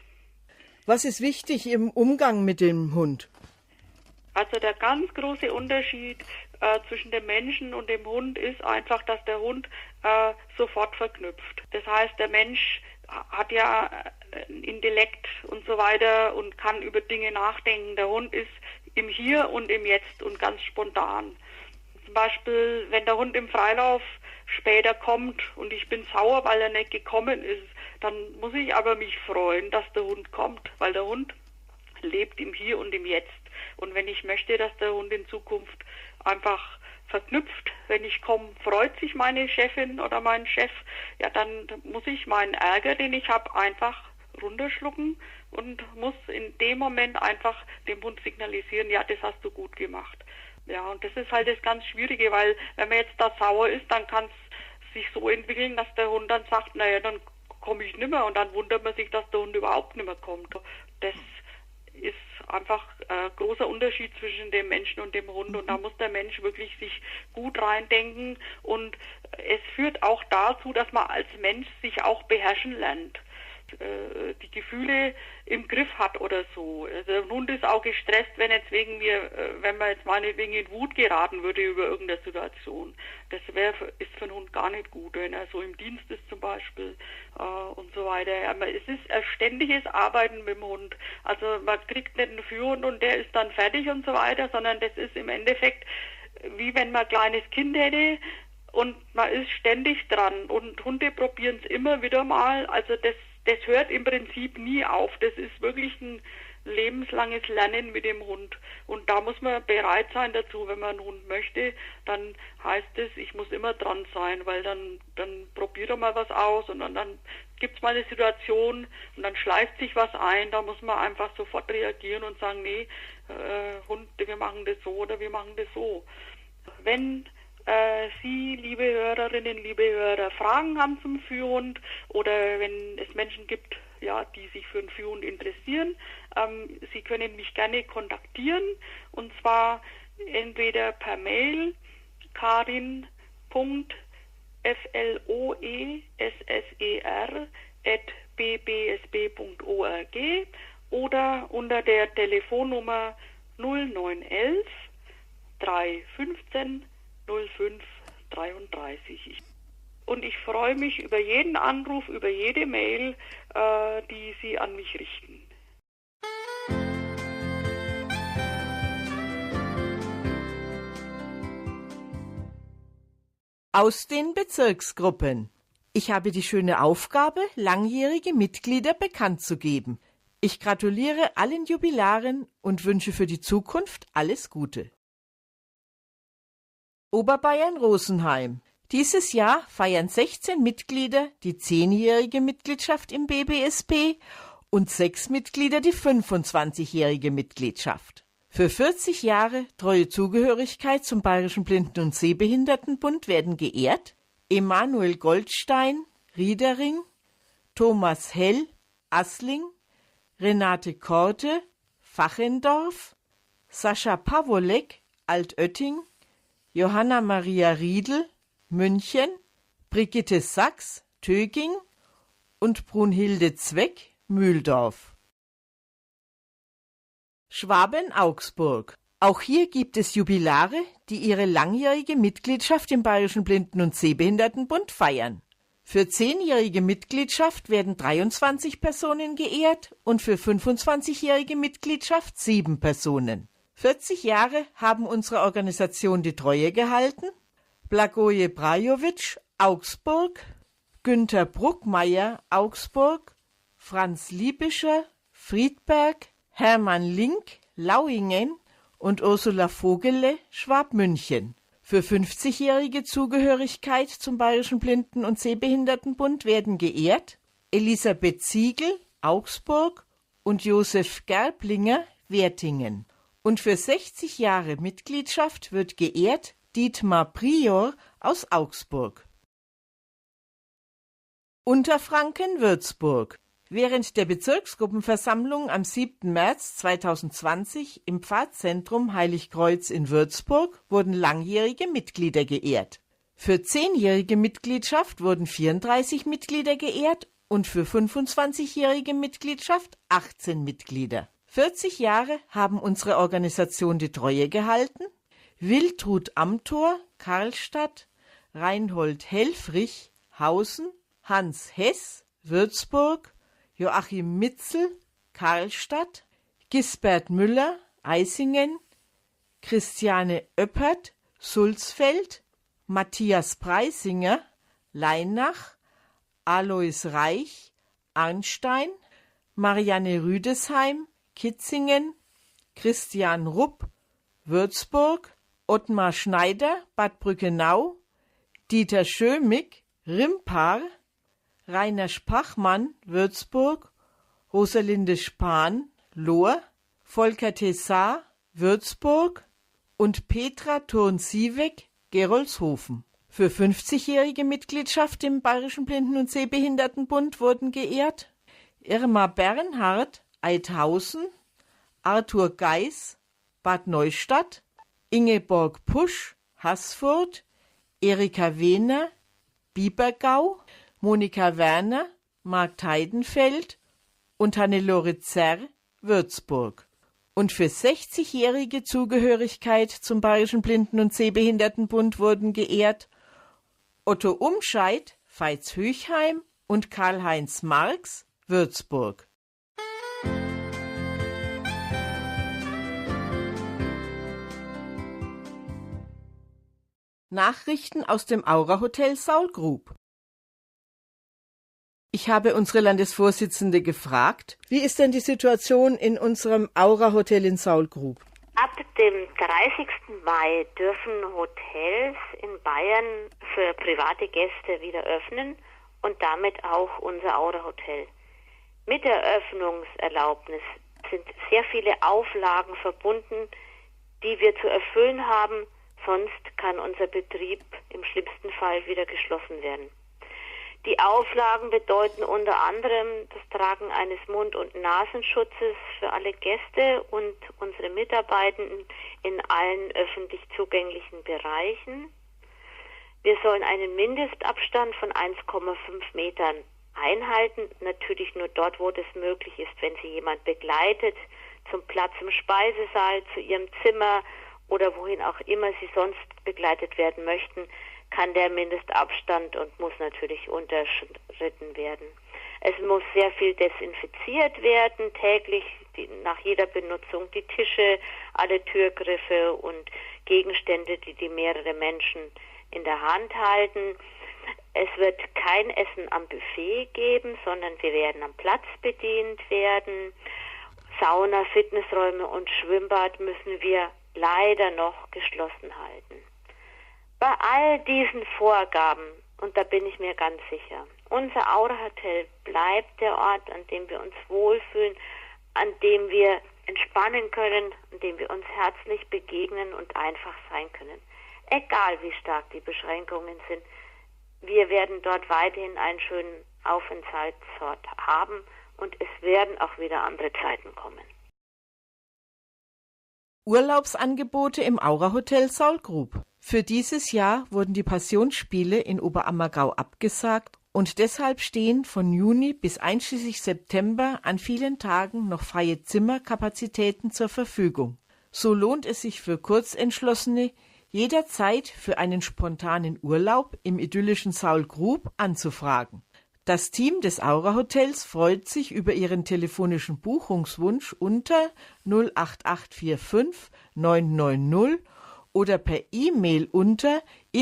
Was ist wichtig im Umgang mit dem Hund? Also der ganz große Unterschied zwischen dem Menschen und dem Hund ist einfach, dass der Hund sofort verknüpft. Das heißt, der Mensch hat ja Intellekt und so weiter und kann über Dinge nachdenken. Der Hund ist im Hier und im Jetzt und ganz spontan. Zum Beispiel, wenn der Hund im Freilauf später kommt und ich bin sauer, weil er nicht gekommen ist, dann muss ich aber mich freuen, dass der Hund kommt, weil der Hund lebt im Hier und im Jetzt. Und wenn ich möchte, dass der Hund in Zukunft einfach verknüpft, wenn ich komme, freut sich meine Chefin oder mein Chef, ja, dann muss ich meinen Ärger, den ich habe, einfach runterschlucken und muss in dem Moment einfach dem Hund signalisieren, ja, das hast du gut gemacht. Ja, und das ist halt das ganz Schwierige, weil wenn man jetzt da sauer ist, dann kann es sich so entwickeln, dass der Hund dann sagt, naja, dann komme ich nimmer und dann wundert man sich, dass der Hund überhaupt nimmer kommt. Das ist einfach ein großer Unterschied zwischen dem Menschen und dem Hund und da muss der Mensch wirklich sich gut reindenken und es führt auch dazu, dass man als Mensch sich auch beherrschen lernt, die Gefühle im Griff hat oder so. Also der Hund ist auch gestresst, wenn man jetzt meinetwegen in Wut geraten würde über irgendeine Situation. Das ist für einen Hund gar nicht gut, wenn er so im Dienst ist zum Beispiel und so weiter. Aber es ist ein ständiges Arbeiten mit dem Hund. Also man kriegt nicht einen Führhund und der ist dann fertig und so weiter, sondern das ist im Endeffekt wie wenn man ein kleines Kind hätte und man ist ständig dran und Hunde probieren es immer wieder mal. Also das hört im Prinzip nie auf. Das ist wirklich ein lebenslanges Lernen mit dem Hund. Und da muss man bereit sein dazu, wenn man einen Hund möchte, dann heißt es, ich muss immer dran sein, weil dann probiert er mal was aus und dann gibt es mal eine Situation und dann schleift sich was ein, da muss man einfach sofort reagieren und sagen, nee, Hund, wir machen das so oder wir machen das so. Wenn Sie, liebe Hörerinnen, liebe Hörer, Fragen haben zum Führhund oder wenn es Menschen gibt, ja, die sich für einen Führhund interessieren, Sie können mich gerne kontaktieren und zwar entweder per Mail karin.floesser@bbsb.org oder unter der Telefonnummer 0911 315 0533. Und ich freue mich über jeden Anruf, über jede Mail, die Sie an mich richten. Aus den Bezirksgruppen. Ich habe die schöne Aufgabe, langjährige Mitglieder bekannt zu geben. Ich gratuliere allen Jubilaren und wünsche für die Zukunft alles Gute. Oberbayern-Rosenheim. Dieses Jahr feiern 16 Mitglieder die 10-jährige Mitgliedschaft im BBSP und 6 Mitglieder die 25-jährige Mitgliedschaft. Für 40 Jahre treue Zugehörigkeit zum Bayerischen Blinden- und Sehbehindertenbund werden geehrt Emanuel Goldstein, Riedering, Thomas Hell, Assling, Renate Korte, Fachendorf, Sascha Pawolek, Altötting, Johanna Maria Riedel, München, Brigitte Sachs, Töging und Brunhilde Zweck, Mühldorf. Schwaben-Augsburg. Auch hier gibt es Jubilare, die ihre langjährige Mitgliedschaft im Bayerischen Blinden- und Sehbehindertenbund feiern. Für 10-jährige Mitgliedschaft werden 23 Personen geehrt und für 25-jährige Mitgliedschaft 7 Personen. 40 Jahre haben unserer Organisation die Treue gehalten Blagoje Brajovic, Augsburg, Günther Bruckmeier, Augsburg, Franz Liebischer, Friedberg, Hermann Link, Lauingen und Ursula Vogele, Schwabmünchen. Für 50-jährige Zugehörigkeit zum Bayerischen Blinden- und Sehbehindertenbund werden geehrt Elisabeth Ziegel, Augsburg und Josef Gerblinger, Wertingen. Und für 60 Jahre Mitgliedschaft wird geehrt Dietmar Prior aus Augsburg. Unterfranken-Würzburg. Während der Bezirksgruppenversammlung am 7. März 2020 im Pfarrzentrum Heiligkreuz in Würzburg wurden langjährige Mitglieder geehrt. Für 10-jährige Mitgliedschaft wurden 34 Mitglieder geehrt und für 25-jährige Mitgliedschaft 18 Mitglieder. 40 Jahre haben unsere Organisation die Treue gehalten Wiltrud Amthor, Karlstadt, Reinhold Helfrich, Hausen, Hans Hess, Würzburg, Joachim Mitzel, Karlstadt, Gisbert Müller, Eisingen, Christiane Oeppert, Sulzfeld, Matthias Preisinger, Leinach, Alois Reich, Arnstein, Marianne Rüdesheim, Kitzingen, Christian Rupp, Würzburg, Ottmar Schneider, Bad Brückenau, Dieter Schömig, Rimpar, Rainer Spachmann, Würzburg, Rosalinde Spahn, Lohr, Volker Tessar, Würzburg und Petra Thurn-Sieveck, Gerolzhofen. Für 50-jährige Mitgliedschaft im Bayerischen Blinden- und Sehbehindertenbund wurden geehrt Irma Bernhard, Eidhausen, Arthur Geis, Bad Neustadt, Ingeborg Pusch, Haßfurt, Erika Wehner, Biebergau, Monika Werner, Marktheidenfeld und Hannelore Zerr, Würzburg. Und für 60-jährige Zugehörigkeit zum Bayerischen Blinden- und Sehbehindertenbund wurden geehrt Otto Umscheid, Veitshöchheim und Karl-Heinz Marx, Würzburg. Nachrichten aus dem Aura-Hotel Saulgrub. Ich habe unsere Landesvorsitzende gefragt, wie ist denn die Situation in unserem Aura-Hotel in Saulgrub? Ab dem 30. Mai dürfen Hotels in Bayern für private Gäste wieder öffnen und damit auch unser Aura-Hotel. Mit der Öffnungserlaubnis sind sehr viele Auflagen verbunden, die wir zu erfüllen haben, sonst kann unser Betrieb im schlimmsten Fall wieder geschlossen werden. Die Auflagen bedeuten unter anderem das Tragen eines Mund- und Nasenschutzes für alle Gäste und unsere Mitarbeitenden in allen öffentlich zugänglichen Bereichen. Wir sollen einen Mindestabstand von 1,5 Metern einhalten, natürlich nur dort, wo das möglich ist, wenn Sie jemand begleitet, zum Platz im Speisesaal, zu Ihrem Zimmer oder wohin auch immer Sie sonst begleitet werden möchten, kann der Mindestabstand und muss natürlich unterschritten werden. Es muss sehr viel desinfiziert werden, täglich nach jeder Benutzung die Tische, alle Türgriffe und Gegenstände, die mehrere Menschen in der Hand halten. Es wird kein Essen am Buffet geben, sondern wir werden am Platz bedient werden. Sauna, Fitnessräume und Schwimmbad müssen wir leider noch geschlossen halten. Bei all diesen Vorgaben, und da bin ich mir ganz sicher, unser Aura-Hotel bleibt der Ort, an dem wir uns wohlfühlen, an dem wir entspannen können, indem wir uns herzlich begegnen und einfach sein können. Egal wie stark die Beschränkungen sind, wir werden dort weiterhin einen schönen Aufenthaltsort haben und es werden auch wieder andere Zeiten kommen. Urlaubsangebote im Aura-Hotel Saulgrub. Für dieses Jahr wurden die Passionsspiele in Oberammergau abgesagt und deshalb stehen von Juni bis einschließlich September an vielen Tagen noch freie Zimmerkapazitäten zur Verfügung. So lohnt es sich für Kurzentschlossene, jederzeit für einen spontanen Urlaub im idyllischen Saulgrub anzufragen. Das Team des Aura-Hotels freut sich über Ihren telefonischen Buchungswunsch unter 08845 990 oder per E-Mail unter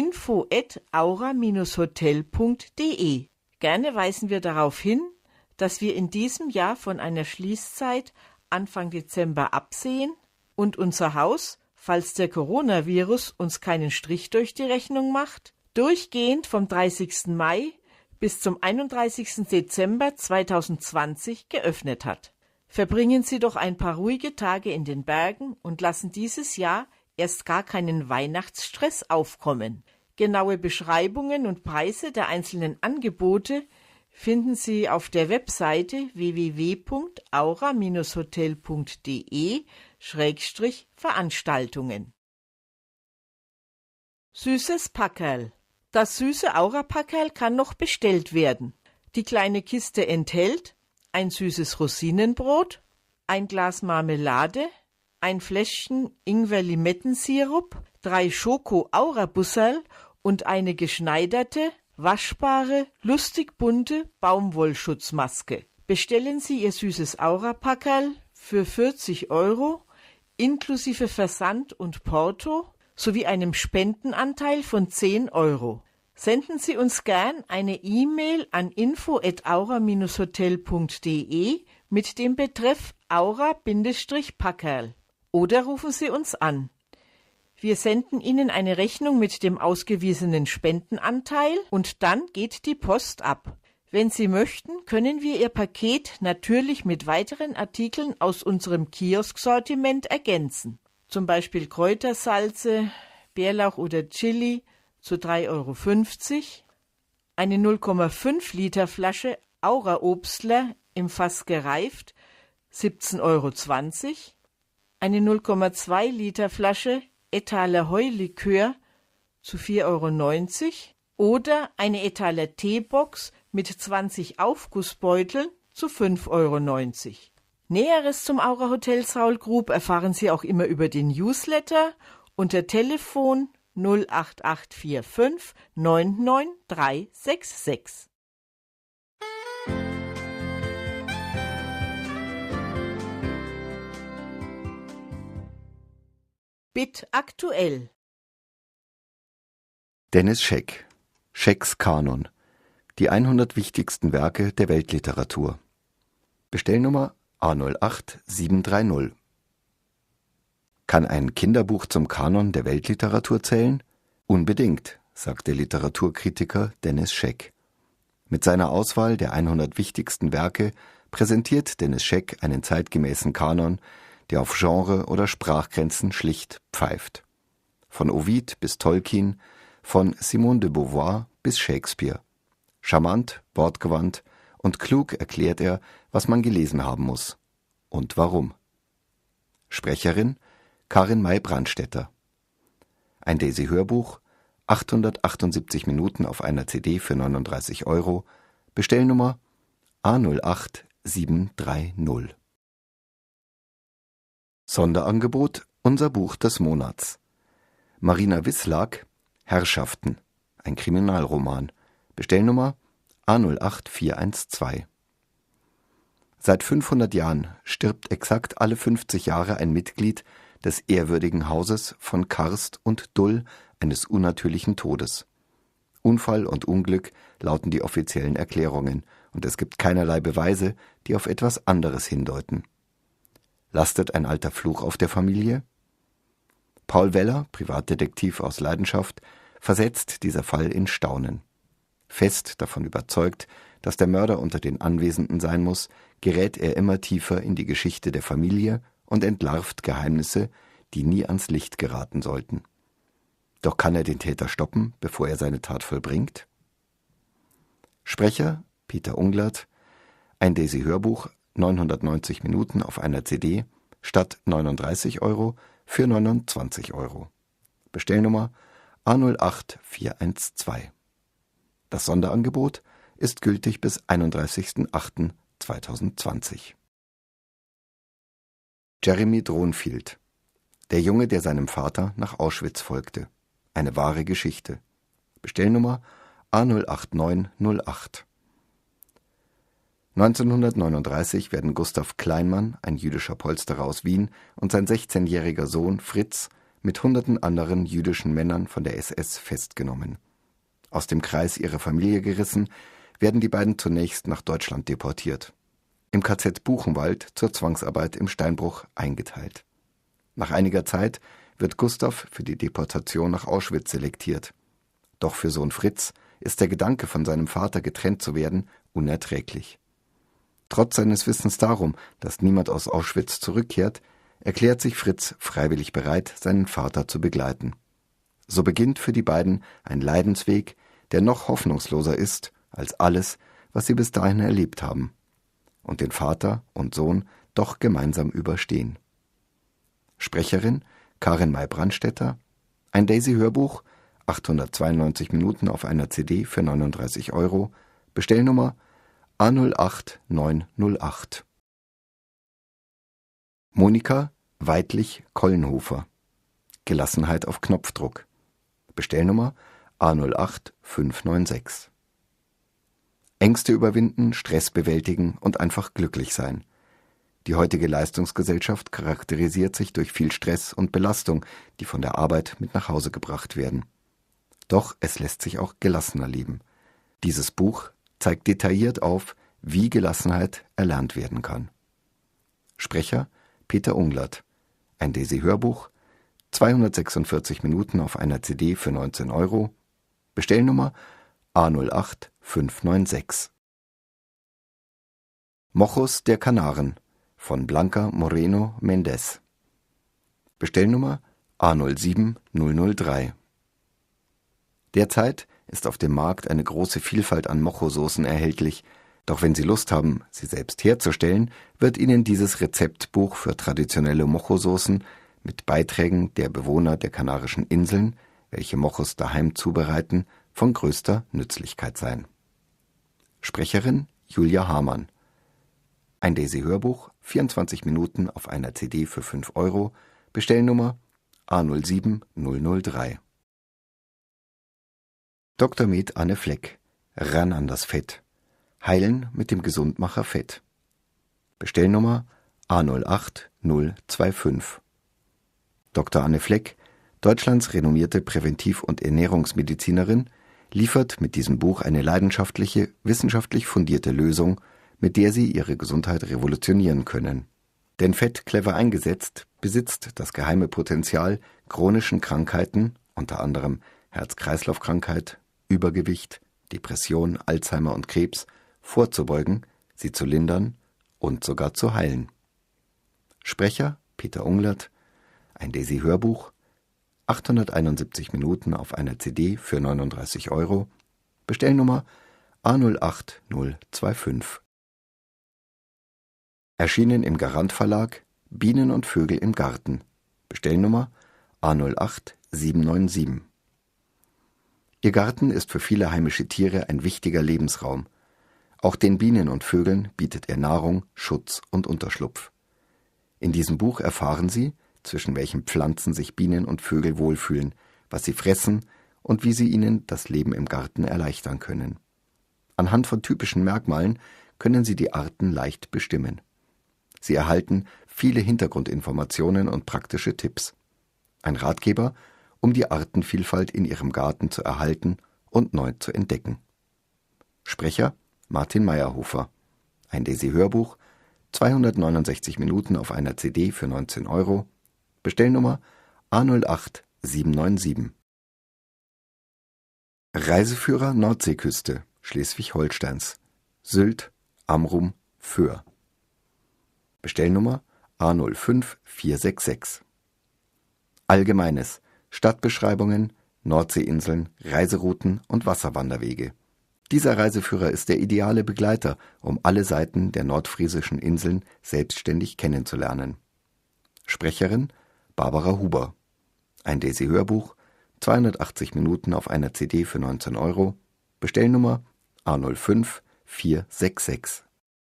info@aura-hotel.de. Gerne weisen wir darauf hin, dass wir in diesem Jahr von einer Schließzeit Anfang Dezember absehen und unser Haus, falls der Coronavirus uns keinen Strich durch die Rechnung macht, durchgehend vom 30. Mai bis zum 31. Dezember 2020 geöffnet hat. Verbringen Sie doch ein paar ruhige Tage in den Bergen und lassen dieses Jahr erst gar keinen Weihnachtsstress aufkommen. Genaue Beschreibungen und Preise der einzelnen Angebote finden Sie auf der Webseite www.aura-hotel.de/Veranstaltungen. Süßes Packerl. Das süße Aura-Packerl kann noch bestellt werden. Die kleine Kiste enthält ein süßes Rosinenbrot, ein Glas Marmelade, ein Fläschchen Ingwer-Limettensirup, 3 Schoko-Aura-Busserl und eine geschneiderte, waschbare, lustig bunte Baumwollschutzmaske. Bestellen Sie Ihr süßes Aura-Packerl für 40 € inklusive Versand und Porto sowie einem Spendenanteil von 10 €. Senden Sie uns gern eine E-Mail an info@aura-hotel.de mit dem Betreff Aura-Packerl oder rufen Sie uns an. Wir senden Ihnen eine Rechnung mit dem ausgewiesenen Spendenanteil und dann geht die Post ab. Wenn Sie möchten, können wir Ihr Paket natürlich mit weiteren Artikeln aus unserem Kiosksortiment ergänzen. Zum Beispiel Kräutersalze, Bärlauch oder Chili zu 3,50 €, eine 0,5 Liter Flasche Aura-Obstler im Fass gereift 17,20 €, eine 0,2 Liter Flasche Etaler Heulikör zu 4,90 € oder eine Etaler Teebox mit 20 Aufgussbeuteln zu 5,90 €. Näheres zum Aura Hotel Saulgrub erfahren Sie auch immer über den Newsletter unter Telefon 08845 99366. BIT aktuell. Dennis Scheck. Schecks Kanon. Die 100 wichtigsten Werke der Weltliteratur. Bestellnummer A08730. Kann ein Kinderbuch zum Kanon der Weltliteratur zählen? Unbedingt, sagt der Literaturkritiker Dennis Scheck. Mit seiner Auswahl der 100 wichtigsten Werke präsentiert Dennis Scheck einen zeitgemäßen Kanon, der auf Genre- oder Sprachgrenzen schlicht pfeift. Von Ovid bis Tolkien, von Simone de Beauvoir bis Shakespeare. Charmant, wortgewandt und klug erklärt er, was man gelesen haben muss. Und warum. Sprecherin Karin May-Brandstätter. Ein Daisy-Hörbuch, 878 Minuten auf einer CD für 39 €, Bestellnummer A08730. Sonderangebot Unser Buch des Monats. Marina Wisslag, Herrschaften, ein Kriminalroman, Bestellnummer A08412. Seit 500 Jahren stirbt exakt alle 50 Jahre ein Mitglied des ehrwürdigen Hauses von Karst und Dull eines unnatürlichen Todes. Unfall und Unglück lauten die offiziellen Erklärungen, und es gibt keinerlei Beweise, die auf etwas anderes hindeuten. Lastet ein alter Fluch auf der Familie? Paul Weller, Privatdetektiv aus Leidenschaft, versetzt dieser Fall in Staunen. Fest davon überzeugt, dass der Mörder unter den Anwesenden sein muss, gerät er immer tiefer in die Geschichte der Familie und entlarvt Geheimnisse, die nie ans Licht geraten sollten. Doch kann er den Täter stoppen, bevor er seine Tat vollbringt? Sprecher Peter Unglert, ein Daisy-Hörbuch, 990 Minuten auf einer CD, statt 39 € für 29 €. Bestellnummer A08412. Das Sonderangebot ist gültig bis 31.08.2020. Jeremy Dronfield. Der Junge, der seinem Vater nach Auschwitz folgte. Eine wahre Geschichte. Bestellnummer A08908. 1939 werden Gustav Kleinmann, ein jüdischer Polsterer aus Wien, und sein 16-jähriger Sohn Fritz mit hunderten anderen jüdischen Männern von der SS festgenommen. Aus dem Kreis ihrer Familie gerissen, werden die beiden zunächst nach Deutschland deportiert. Im KZ Buchenwald zur Zwangsarbeit im Steinbruch eingeteilt. Nach einiger Zeit wird Gustav für die Deportation nach Auschwitz selektiert. Doch für Sohn Fritz ist der Gedanke, von seinem Vater getrennt zu werden, unerträglich. Trotz seines Wissens darum, dass niemand aus Auschwitz zurückkehrt, erklärt sich Fritz freiwillig bereit, seinen Vater zu begleiten. So beginnt für die beiden ein Leidensweg, der noch hoffnungsloser ist als alles, was sie bis dahin erlebt haben und den Vater und Sohn doch gemeinsam überstehen. Sprecherin Karin May-Brandstätter, ein Daisy-Hörbuch, 892 Minuten auf einer CD für 39 €, Bestellnummer A08908. Monika Weidlich-Kollenhofer, Gelassenheit auf Knopfdruck, Bestellnummer A08596. Ängste überwinden, Stress bewältigen und einfach glücklich sein. Die heutige Leistungsgesellschaft charakterisiert sich durch viel Stress und Belastung, die von der Arbeit mit nach Hause gebracht werden. Doch es lässt sich auch gelassener leben. Dieses Buch zeigt detailliert auf, wie Gelassenheit erlernt werden kann. Sprecher Peter Unglert, ein Daisy-Hörbuch, 246 Minuten auf einer CD für 19 €, Bestellnummer A08596. Mochos der Kanaren von Blanca Moreno Mendez. Bestellnummer A07003. Derzeit ist auf dem Markt eine große Vielfalt an Mochosoßen erhältlich, doch wenn Sie Lust haben, sie selbst herzustellen, wird Ihnen dieses Rezeptbuch für traditionelle Mochosoßen mit Beiträgen der Bewohner der Kanarischen Inseln, welche Mochos daheim zubereiten, von größter Nützlichkeit sein. Sprecherin Julia Hamann. Ein Daisy-Hörbuch, 24 Minuten auf einer CD für 5 €, Bestellnummer A07003. Dr. Med Anne Fleck, ran an das Fett. Heilen mit dem Gesundmacher Fett. Bestellnummer A08025. Dr. Anne Fleck, Deutschlands renommierte Präventiv- und Ernährungsmedizinerin, liefert mit diesem Buch eine leidenschaftliche, wissenschaftlich fundierte Lösung, mit der Sie Ihre Gesundheit revolutionieren können. Denn Fett clever eingesetzt besitzt das geheime Potenzial, chronischen Krankheiten, unter anderem Herz-Kreislauf-Krankheit, Übergewicht, Depression, Alzheimer und Krebs, vorzubeugen, sie zu lindern und sogar zu heilen. Sprecher Peter Unglert, ein Daisy-Hörbuch, 871 Minuten auf einer CD für 39 €, Bestellnummer A08025. Erschienen im Garant Verlag Bienen und Vögel im Garten, Bestellnummer A08797. Ihr Garten ist für viele heimische Tiere ein wichtiger Lebensraum. Auch den Bienen und Vögeln bietet er Nahrung, Schutz und Unterschlupf. In diesem Buch erfahren Sie, zwischen welchen Pflanzen sich Bienen und Vögel wohlfühlen, was sie fressen und wie sie ihnen das Leben im Garten erleichtern können. Anhand von typischen Merkmalen können Sie die Arten leicht bestimmen. Sie erhalten viele Hintergrundinformationen und praktische Tipps. Ein Ratgeber, um die Artenvielfalt in Ihrem Garten zu erhalten und neu zu entdecken. Sprecher Martin Meyerhofer. Ein Daisy-Hörbuch, 269 Minuten auf einer CD für 19 €, Bestellnummer A08797. Reiseführer Nordseeküste Schleswig-Holsteins, Sylt, Amrum, Föhr. Bestellnummer A05 466. Allgemeines: Stadtbeschreibungen, Nordseeinseln, Reiserouten und Wasserwanderwege. Dieser Reiseführer ist der ideale Begleiter, um alle Seiten der nordfriesischen Inseln selbstständig kennenzulernen. Sprecherin: Barbara Huber. Ein Daisy-Hörbuch, 280 Minuten auf einer CD für 19 €. Bestellnummer A05 466.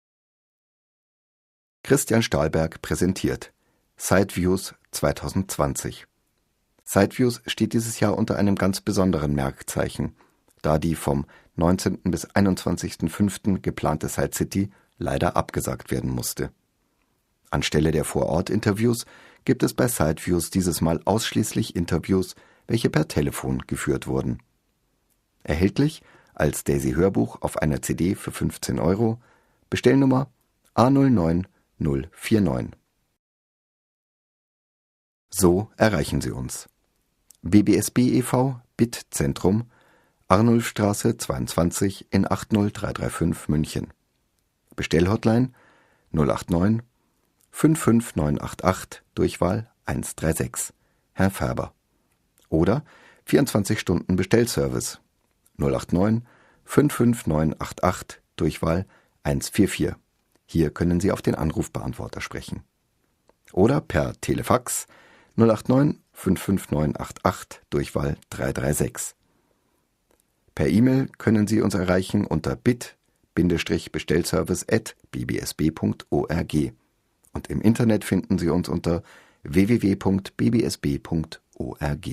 Christian Stahlberg präsentiert Sideviews 2020. Sideviews steht dieses Jahr unter einem ganz besonderen Merkzeichen, da die vom 19. bis 21.05. geplante Side City leider abgesagt werden musste. Anstelle der Vor-Ort-Interviews gibt es bei Sideviews dieses Mal ausschließlich Interviews, welche per Telefon geführt wurden. Erhältlich als Daisy-Hörbuch auf einer CD für 15 €. Bestellnummer A09049. So erreichen Sie uns. BBSB e.V. BIT-Zentrum, Arnulfstraße 22 in 80335 München. Bestellhotline 089 55988 Durchwahl 136. Herr Färber. Oder 24 Stunden Bestellservice 089 55988 Durchwahl 144. Hier können Sie auf den Anrufbeantworter sprechen. Oder per Telefax 089 55988 Durchwahl 336. Per E-Mail können Sie uns erreichen unter bit-bestellservice@bbsb.org und im Internet finden Sie uns unter www.bbsb.org.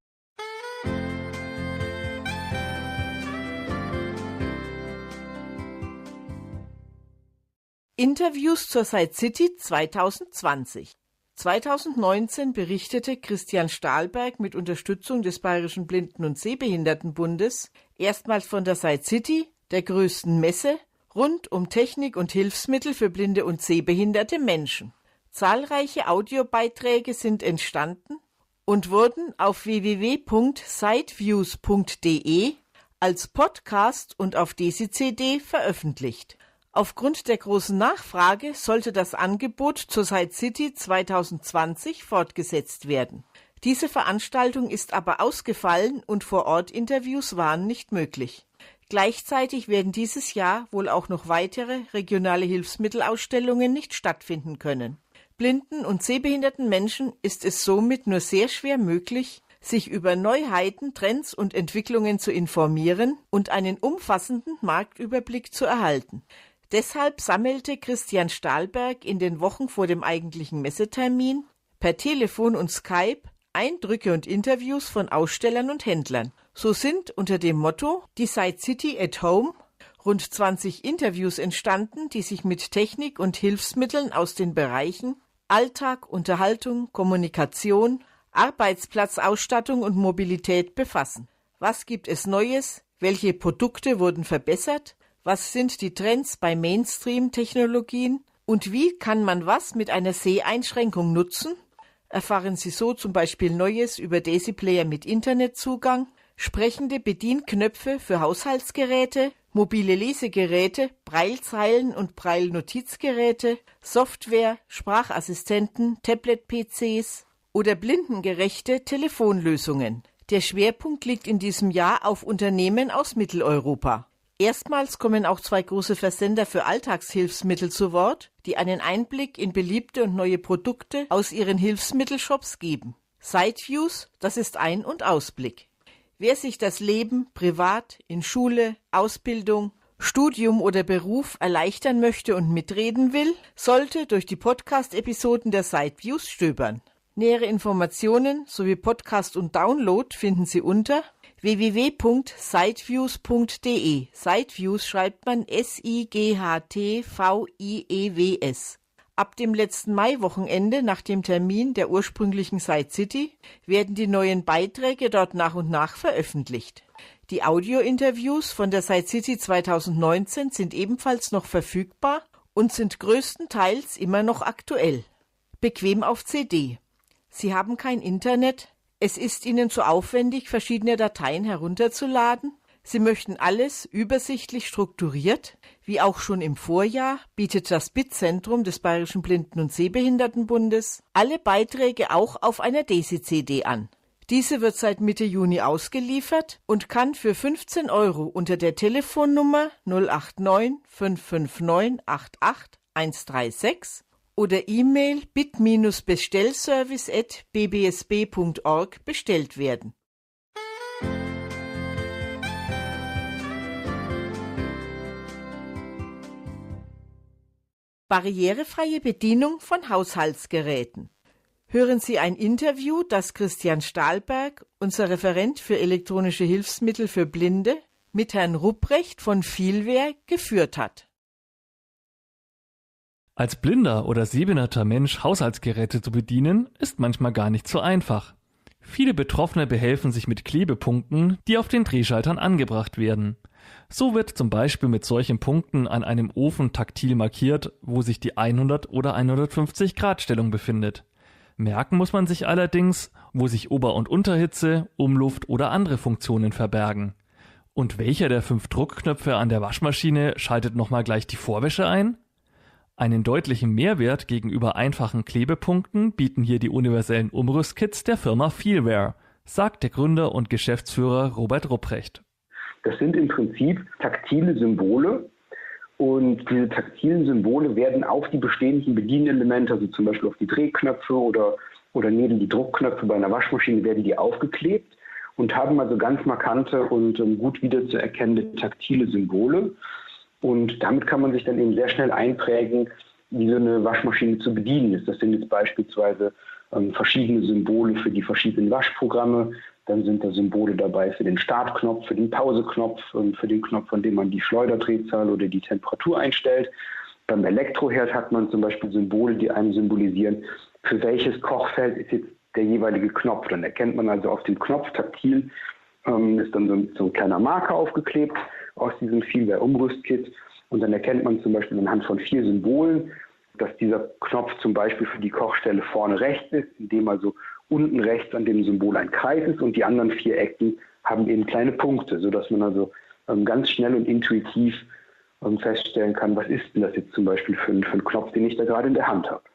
Interviews zur Side City 2020. 2019 berichtete Christian Stahlberg mit Unterstützung des Bayerischen Blinden- und Sehbehindertenbundes erstmals von der Side City, der größten Messe, rund um Technik und Hilfsmittel für blinde und sehbehinderte Menschen. Zahlreiche Audiobeiträge sind entstanden und wurden auf www.sideviews.de als Podcast und auf Daisy-CD veröffentlicht. Aufgrund der großen Nachfrage sollte das Angebot zur Side City 2020 fortgesetzt werden. Diese Veranstaltung ist aber ausgefallen und Vor-Ort-Interviews waren nicht möglich. Gleichzeitig werden dieses Jahr wohl auch noch weitere regionale Hilfsmittelausstellungen nicht stattfinden können. Blinden und sehbehinderten Menschen ist es somit nur sehr schwer möglich, sich über Neuheiten, Trends und Entwicklungen zu informieren und einen umfassenden Marktüberblick zu erhalten. Deshalb sammelte Christian Stahlberg in den Wochen vor dem eigentlichen Messetermin per Telefon und Skype Eindrücke und Interviews von Ausstellern und Händlern. So sind unter dem Motto Die Side City at Home rund 20 Interviews entstanden, die sich mit Technik und Hilfsmitteln aus den Bereichen Alltag, Unterhaltung, Kommunikation, Arbeitsplatzausstattung und Mobilität befassen. Was gibt es Neues? Welche Produkte wurden verbessert? Was sind die Trends bei Mainstream-Technologien? Und wie kann man was mit einer Seheinschränkung nutzen? Erfahren Sie so zum Beispiel Neues über Daisy-Player mit Internetzugang, sprechende Bedienknöpfe für Haushaltsgeräte, mobile Lesegeräte, Braillezeilen und Braille-Notizgeräte, Software, Sprachassistenten, Tablet-PCs oder blindengerechte Telefonlösungen. Der Schwerpunkt liegt in diesem Jahr auf Unternehmen aus Mitteleuropa. Erstmals kommen auch 2 große Versender für Alltagshilfsmittel zu Wort, die einen Einblick in beliebte und neue Produkte aus ihren Hilfsmittelshops geben. Sideviews, das ist Ein- und Ausblick. Wer sich das Leben privat, in Schule, Ausbildung, Studium oder Beruf erleichtern möchte und mitreden will, sollte durch die Podcast-Episoden der Sideviews stöbern. Nähere Informationen sowie Podcast und Download finden Sie unter www.sideviews.de. Sideviews schreibt man SIGHTVIEWS. Ab dem letzten Maiwochenende, nach dem Termin der ursprünglichen Side City, werden die neuen Beiträge dort nach und nach veröffentlicht. Die Audio-Interviews von der Side City 2019 sind ebenfalls noch verfügbar und sind größtenteils immer noch aktuell. Bequem auf CD. Sie haben kein Internet? Es ist Ihnen zu aufwendig, verschiedene Dateien herunterzuladen? Sie möchten alles übersichtlich strukturiert? Wie auch schon im Vorjahr bietet das BIT-Zentrum des Bayerischen Blinden- und Sehbehindertenbundes alle Beiträge auch auf einer DESI-CD an. Diese wird seit Mitte Juni ausgeliefert und kann für 15 € unter der Telefonnummer 089 559 88 136 oder E-Mail bit-bestellservice@bbsb.org bestellt werden. Barrierefreie Bedienung von Haushaltsgeräten. Hören Sie ein Interview, das Christian Stahlberg, unser Referent für elektronische Hilfsmittel für Blinde, mit Herrn Rupprecht von Feelware geführt hat. Als blinder oder sehbehinderter Mensch Haushaltsgeräte zu bedienen, ist manchmal gar nicht so einfach. Viele Betroffene behelfen sich mit Klebepunkten, die auf den Drehschaltern angebracht werden. So wird zum Beispiel mit solchen Punkten an einem Ofen taktil markiert, wo sich die 100 oder 150 Grad Stellung befindet. Merken muss man sich allerdings, wo sich Ober- und Unterhitze, Umluft oder andere Funktionen verbergen. Und welcher der 5 Druckknöpfe an der Waschmaschine schaltet nochmal gleich die Vorwäsche ein? Einen deutlichen Mehrwert gegenüber einfachen Klebepunkten bieten hier die universellen Umrüstkits der Firma Feelware, sagt der Gründer und Geschäftsführer Robert Rupprecht. Das sind im Prinzip taktile Symbole und diese taktilen Symbole werden auf die bestehenden Bedienelemente, also zum Beispiel auf die Drehknöpfe oder neben die Druckknöpfe bei einer Waschmaschine, werden die aufgeklebt und haben also ganz markante und gut wiederzuerkennende taktile Symbole. Und damit kann man sich dann eben sehr schnell einprägen, wie so eine Waschmaschine zu bedienen ist. Das sind jetzt beispielsweise verschiedene Symbole für die verschiedenen Waschprogramme. Dann sind da Symbole dabei für den Startknopf, für den Pauseknopf und für den Knopf, von dem man die Schleuderdrehzahl oder die Temperatur einstellt. Beim Elektroherd hat man zum Beispiel Symbole, die einem symbolisieren, für welches Kochfeld ist jetzt der jeweilige Knopf. Dann erkennt man also auf dem Knopf taktil, ist dann so ein kleiner Marker aufgeklebt aus diesem Feelware-Umrüstkit. Und dann erkennt man zum Beispiel anhand von 4 Symbolen, dass dieser Knopf zum Beispiel für die Kochstelle vorne rechts ist, indem also unten rechts an dem Symbol ein Kreis ist und die anderen 4 Ecken haben eben kleine Punkte, sodass man also ganz schnell und intuitiv feststellen kann, was ist denn das jetzt zum Beispiel für einen Knopf, den ich da gerade in der Hand habe.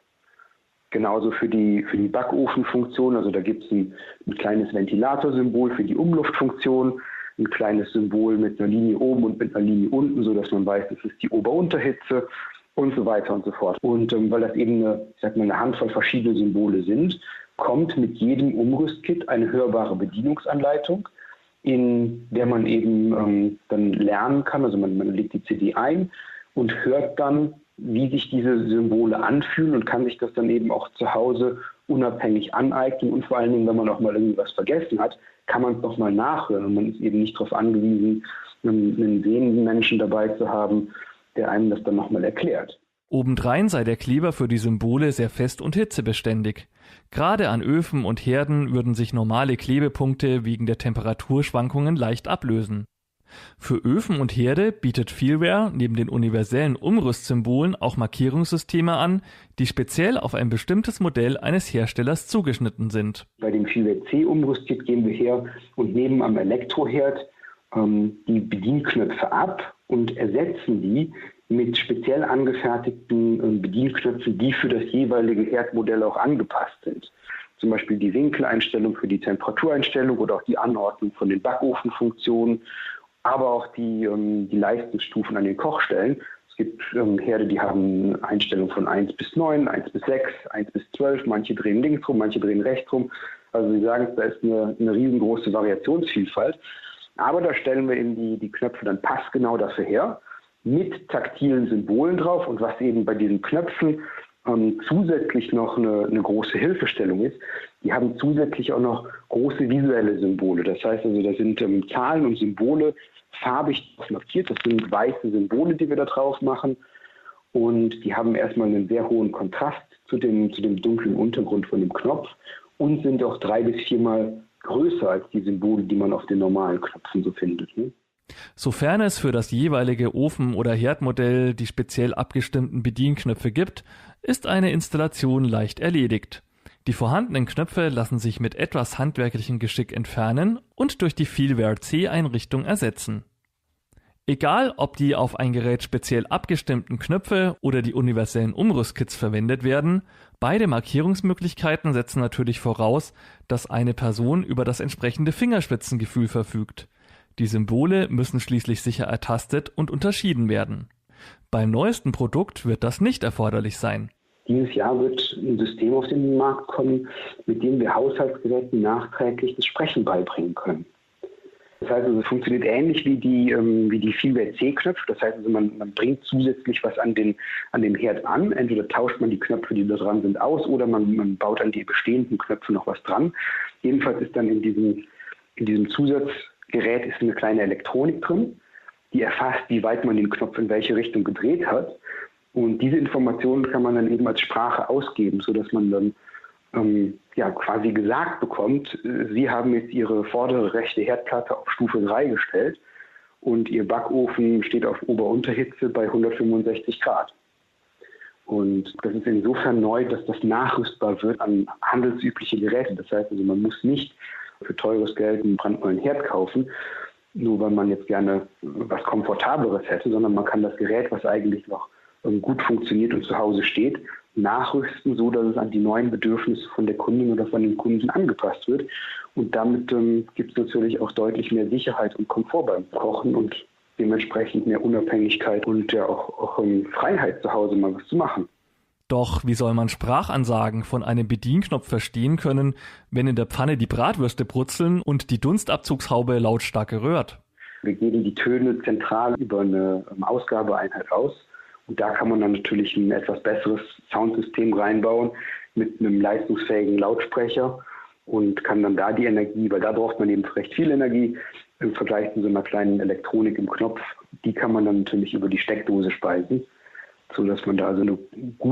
Genauso für die Backofenfunktion, also da gibt es ein kleines Ventilatorsymbol für die Umluftfunktion, ein kleines Symbol mit einer Linie oben und mit einer Linie unten, sodass man weiß, das ist die Ober-Unterhitze und so weiter und so fort. Und weil das eben eine Handvoll verschiedene Symbole sind, kommt mit jedem Umrüstkit eine hörbare Bedienungsanleitung, in der man eben dann lernen kann, also man legt die CD ein und hört dann, wie sich diese Symbole anfühlen und kann sich das dann eben auch zu Hause unabhängig aneignen und vor allen Dingen, wenn man auch mal irgendwas vergessen hat, kann man es nochmal nachhören und man ist eben nicht darauf angewiesen, einen sehenden Menschen dabei zu haben, der einem das dann nochmal erklärt. Obendrein sei der Kleber für die Symbole sehr fest und hitzebeständig. Gerade an Öfen und Herden würden sich normale Klebepunkte wegen der Temperaturschwankungen leicht ablösen. Für Öfen und Herde bietet Feelware neben den universellen Umrüstsymbolen auch Markierungssysteme an, die speziell auf ein bestimmtes Modell eines Herstellers zugeschnitten sind. Bei dem Feelware C-Umrüstkit gehen wir her und nehmen am Elektroherd die Bedienknöpfe ab und ersetzen die mit speziell angefertigten Bedienknöpfen, die für das jeweilige Herdmodell auch angepasst sind. Zum Beispiel die Winkeleinstellung für die Temperatureinstellung oder auch die Anordnung von den Backofenfunktionen, aber auch die Leistungsstufen an den Kochstellen. Es gibt Herde, die haben Einstellungen von 1 bis 9, 1 bis 6, 1 bis 12, manche drehen links rum, manche drehen rechts rum. Also Sie sagen, da ist eine riesengroße Variationsvielfalt. Aber da stellen wir eben die Knöpfe dann passgenau dafür her, mit taktilen Symbolen drauf. Und was eben bei diesen Knöpfen zusätzlich noch eine große Hilfestellung ist, die haben zusätzlich auch noch große visuelle Symbole. Das heißt also, da sind Zahlen und Symbole farbig markiert. Das sind weiße Symbole, die wir da drauf machen. Und die haben erstmal einen sehr hohen Kontrast zu dem dunklen Untergrund von dem Knopf und sind auch 3 bis 4 Mal größer als die Symbole, die man auf den normalen Knöpfen so findet. Ne? Sofern es für das jeweilige Ofen- oder Herdmodell die speziell abgestimmten Bedienknöpfe gibt, ist eine Installation leicht erledigt. Die vorhandenen Knöpfe lassen sich mit etwas handwerklichem Geschick entfernen und durch die Feelware C-Einrichtung ersetzen. Egal, ob die auf ein Gerät speziell abgestimmten Knöpfe oder die universellen Umrüstkits verwendet werden, beide Markierungsmöglichkeiten setzen natürlich voraus, dass eine Person über das entsprechende Fingerspitzengefühl verfügt. Die Symbole müssen schließlich sicher ertastet und unterschieden werden. Beim neuesten Produkt wird das nicht erforderlich sein. Dieses Jahr wird ein System auf den Markt kommen, mit dem wir Haushaltsgeräten nachträglich das Sprechen beibringen können. Das heißt, es funktioniert ähnlich wie die Feelware C-Knöpfe. Das heißt, also man bringt zusätzlich was an dem Herd an. Entweder tauscht man die Knöpfe, die da dran sind, aus, oder man baut an die bestehenden Knöpfe noch was dran. Jedenfalls ist dann in diesem Zusatzgerät ist eine kleine Elektronik drin, die erfasst, wie weit man den Knopf in welche Richtung gedreht hat. Und diese Informationen kann man dann eben als Sprache ausgeben, sodass man dann quasi gesagt bekommt, Sie haben jetzt Ihre vordere rechte Herdplatte auf Stufe 3 gestellt und Ihr Backofen steht auf Ober-Unterhitze bei 165 Grad. Und das ist insofern neu, dass das nachrüstbar wird an handelsübliche Geräte. Das heißt also, man muss nicht für teures Geld einen brandneuen Herd kaufen, nur weil man jetzt gerne was Komfortableres hätte, sondern man kann das Gerät, was eigentlich noch gut funktioniert und zu Hause steht, nachrüsten, so dass es an die neuen Bedürfnisse von der Kundin oder von den Kunden angepasst wird. Und damit gibt es natürlich auch deutlich mehr Sicherheit und Komfort beim Kochen und dementsprechend mehr Unabhängigkeit und ja auch Freiheit zu Hause mal was zu machen. Doch wie soll man Sprachansagen von einem Bedienknopf verstehen können, wenn in der Pfanne die Bratwürste brutzeln und die Dunstabzugshaube lautstark gerührt? Wir geben die Töne zentral über eine Ausgabeeinheit aus. Und da kann man dann natürlich ein etwas besseres Soundsystem reinbauen mit einem leistungsfähigen Lautsprecher und kann dann da die Energie, weil da braucht man eben recht viel Energie im Vergleich zu so einer kleinen Elektronik im Knopf, die kann man dann natürlich über die Steckdose speisen, sodass man da also eine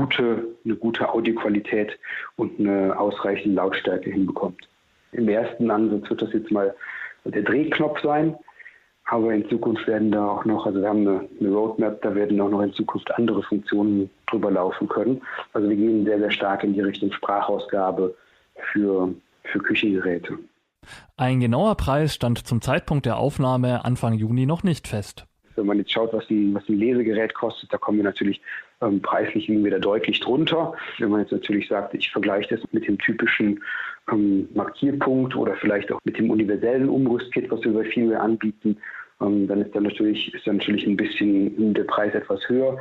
gute Audioqualität und eine ausreichende Lautstärke hinbekommt. Im ersten Ansatz wird das jetzt mal der Drehknopf sein. Aber in Zukunft werden da auch noch, also wir haben eine Roadmap, da werden auch noch in Zukunft andere Funktionen drüber laufen können. Also wir gehen sehr, sehr stark in die Richtung Sprachausgabe für Küchengeräte. Ein genauer Preis stand zum Zeitpunkt der Aufnahme Anfang Juni noch nicht fest. Wenn man jetzt schaut, was ein Lesegerät kostet, da kommen wir natürlich preislich wieder deutlich drunter. Wenn man jetzt natürlich sagt, ich vergleiche das mit dem typischen Markierpunkt oder vielleicht auch mit dem universellen Umrüstkit, was wir bei Feelware anbieten, dann ist natürlich ein bisschen der Preis etwas höher.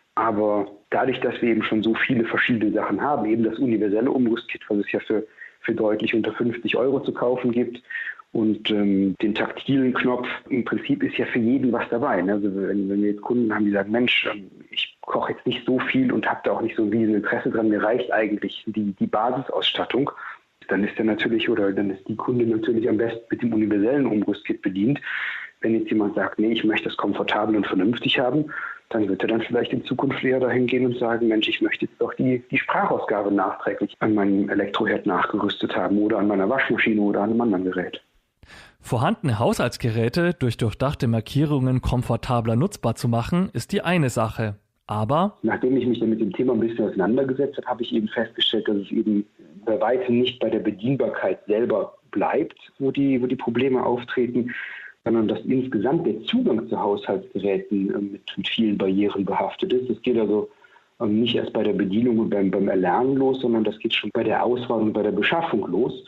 Aber dadurch, dass wir eben schon so viele verschiedene Sachen haben, eben das universelle Umrüstkit, was es ja für deutlich unter 50 € zu kaufen gibt, und den taktilen Knopf, im Prinzip ist ja für jeden was dabei. Ne? Also wenn wir jetzt Kunden haben, die sagen, Mensch, ich koche jetzt nicht so viel und habe da auch nicht so ein riesen Interesse dran, mir reicht eigentlich die Basisausstattung, dann ist dann ist die Kunde natürlich am besten mit dem universellen Umrüstkit bedient. Wenn jetzt jemand sagt, nee, ich möchte das komfortabel und vernünftig haben, dann wird er dann vielleicht in Zukunft eher dahin gehen und sagen, Mensch, ich möchte jetzt doch die Sprachausgabe nachträglich an meinem Elektroherd nachgerüstet haben oder an meiner Waschmaschine oder an einem anderen Gerät. Vorhandene Haushaltsgeräte durch durchdachte Markierungen komfortabler nutzbar zu machen, ist die eine Sache. Aber nachdem ich mich dann mit dem Thema ein bisschen auseinandergesetzt habe, habe ich eben festgestellt, dass es eben bei weitem nicht bei der Bedienbarkeit selber bleibt, wo die Probleme auftreten, sondern dass insgesamt der Zugang zu Haushaltsgeräten mit vielen Barrieren behaftet ist. Das geht also nicht erst bei der Bedienung und beim Erlernen los, sondern das geht schon bei der Auswahl und bei der Beschaffung los.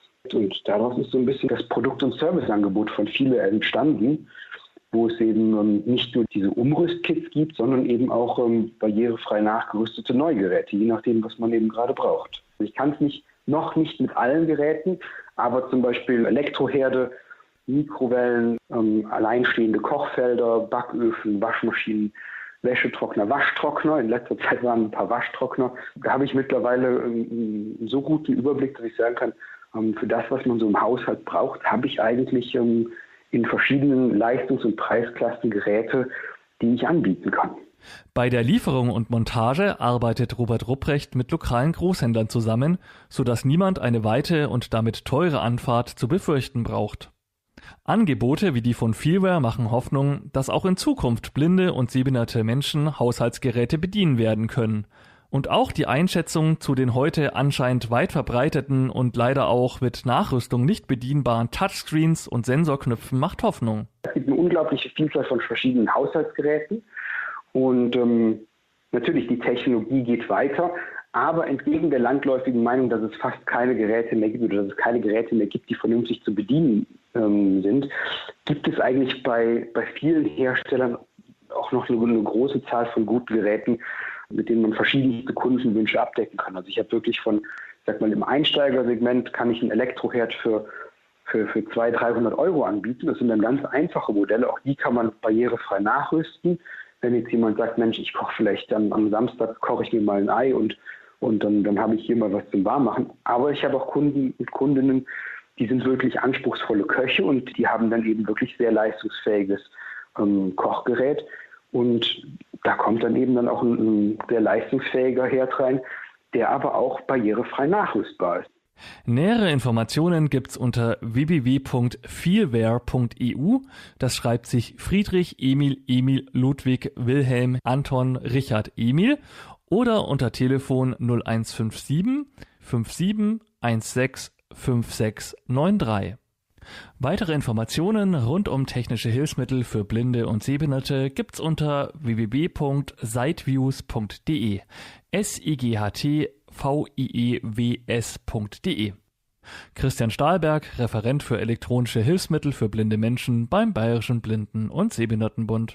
Und daraus ist so ein bisschen das Produkt- und Serviceangebot von Feelware entstanden, wo es eben nicht nur diese Umrüstkits gibt, sondern eben auch barrierefrei nachgerüstete Neugeräte, je nachdem, was man eben gerade braucht. Ich kann es noch nicht mit allen Geräten, aber zum Beispiel Elektroherde, Mikrowellen, alleinstehende Kochfelder, Backöfen, Waschmaschinen, Wäschetrockner, Waschtrockner. In letzter Zeit waren ein paar Waschtrockner. Da habe ich mittlerweile einen so guten Überblick, dass ich sagen kann, für das, was man so im Haushalt braucht, habe ich eigentlich in verschiedenen Leistungs- und Preisklassen Geräte, die ich anbieten kann. Bei der Lieferung und Montage arbeitet Robert Rupprecht mit lokalen Großhändlern zusammen, sodass niemand eine weite und damit teure Anfahrt zu befürchten braucht. Angebote wie die von Feelware machen Hoffnung, dass auch in Zukunft blinde und sehbehinderte Menschen Haushaltsgeräte bedienen werden können. Und auch die Einschätzung zu den heute anscheinend weit verbreiteten und leider auch mit Nachrüstung nicht bedienbaren Touchscreens und Sensorknöpfen macht Hoffnung. Es gibt eine unglaubliche Vielzahl von verschiedenen Haushaltsgeräten und natürlich die Technologie geht weiter, aber entgegen der landläufigen Meinung, dass es fast keine Geräte mehr gibt oder dass es keine Geräte mehr gibt, die vernünftig zu bedienen sind, gibt es eigentlich bei vielen Herstellern auch noch eine große Zahl von guten Geräten, mit denen man verschiedenste Kundenwünsche abdecken kann. Also ich habe wirklich im Einsteigersegment kann ich einen Elektroherd für 200-300 Euro anbieten. Das sind dann ganz einfache Modelle, auch die kann man barrierefrei nachrüsten. Wenn jetzt jemand sagt, Mensch, ich koche vielleicht am Samstag, koche ich mir mal ein Ei und dann habe ich hier mal was zum Warmmachen. Aber ich habe auch Kunden und Kundinnen, die sind wirklich anspruchsvolle Köche und die haben dann eben wirklich sehr leistungsfähiges Kochgerät. Und da kommt dann eben auch ein sehr leistungsfähiger Herd rein, der aber auch barrierefrei nachrüstbar ist. Nähere Informationen gibt's unter www.feelware.eu. Das schreibt sich Friedrich, Emil, Ludwig, Wilhelm, Anton, Richard, Emil oder unter Telefon 0157 57 16 5693. Weitere Informationen rund um technische Hilfsmittel für Blinde und Sehbehinderte gibt's unter www.sightviewes.de. sightviewes.de. Christian Stahlberg, Referent für elektronische Hilfsmittel für blinde Menschen beim Bayerischen Blinden- und Sehbehindertenbund.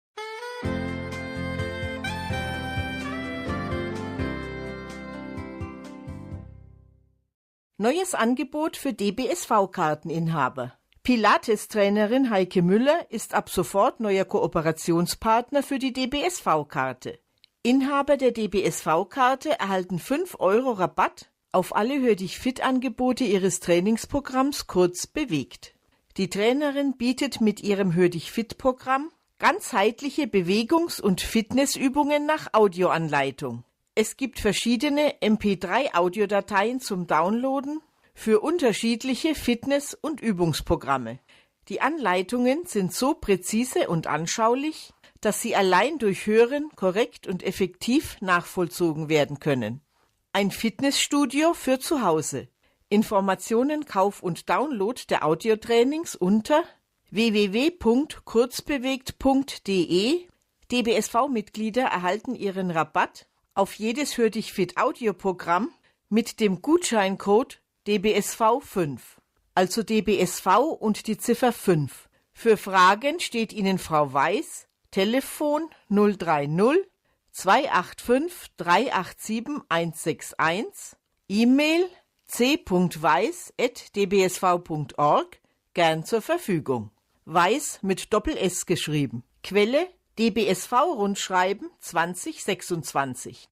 Neues Angebot für DBSV-Karteninhaber. Pilates-Trainerin Heike Müller ist ab sofort neuer Kooperationspartner für die DBSV-Karte. Inhaber der DBSV-Karte erhalten 5 € Rabatt auf alle Hör-dich-fit-Angebote ihres Trainingsprogramms kurz bewegt. Die Trainerin bietet mit ihrem Hör-dich-fit-Programm ganzheitliche Bewegungs- und Fitnessübungen nach Audioanleitung. Es gibt verschiedene MP3-Audiodateien zum Downloaden für unterschiedliche Fitness- und Übungsprogramme. Die Anleitungen sind so präzise und anschaulich, dass sie allein durch Hören korrekt und effektiv nachvollzogen werden können. Ein Fitnessstudio für zu Hause. Informationen, Kauf und Download der Audiotrainings unter www.kurzbewegt.de. DBSV-Mitglieder erhalten ihren Rabatt auf jedes Hör-dich-fit-Audioprogramm mit dem Gutscheincode DBSV5, also DBSV und die Ziffer 5. Für Fragen steht Ihnen Frau Weiß, Telefon 030 285 387 161, E-Mail c.weiß@dbsv.org, gern zur Verfügung. Weiß mit Doppel-S geschrieben. Quelle DBSV-Rundschreiben 2026.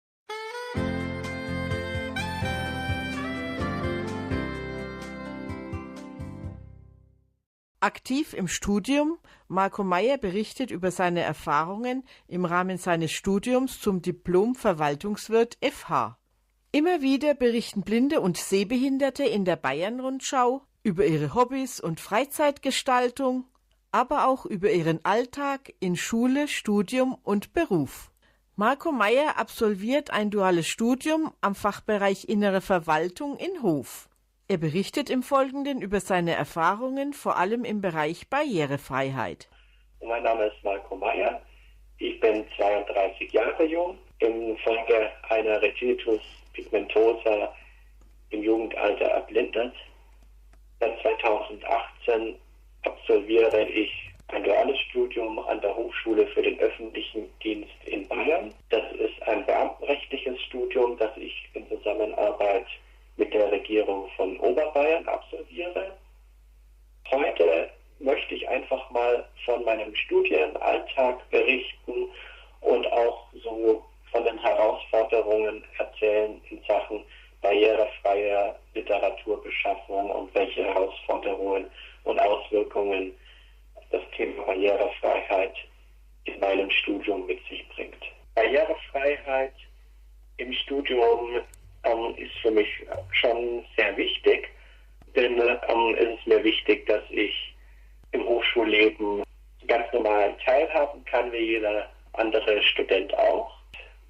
Aktiv im Studium, Marco Meyer berichtet über seine Erfahrungen im Rahmen seines Studiums zum Diplom-Verwaltungswirt FH. Immer wieder berichten Blinde und Sehbehinderte in der Bayern-Rundschau über ihre Hobbys und Freizeitgestaltung, aber auch über ihren Alltag in Schule, Studium und Beruf. Marco Meyer absolviert ein duales Studium am Fachbereich Innere Verwaltung in Hof. Er berichtet im Folgenden über seine Erfahrungen, vor allem im Bereich Barrierefreiheit. Mein Name ist Marco Meyer. Ich bin 32 Jahre jung. Infolge einer Retinitis pigmentosa im Jugendalter erblindet. Seit 2018 absolviere ich ein duales Studium an der Hochschule für den öffentlichen Dienst in Bayern. Das ist ein beamtenrechtliches Studium, das ich in Zusammenarbeit mit der Regierung von Oberbayern absolviere. Heute möchte ich einfach mal von meinem Studienalltag berichten und auch so von den Herausforderungen erzählen in Sachen barrierefreier Literaturbeschaffung und welche Herausforderungen und Auswirkungen das Thema Barrierefreiheit in meinem Studium mit sich bringt. Barrierefreiheit im Studium ist für mich schon sehr wichtig, denn es ist mir wichtig, dass ich im Hochschulleben ganz normal teilhaben kann, wie jeder andere Student auch.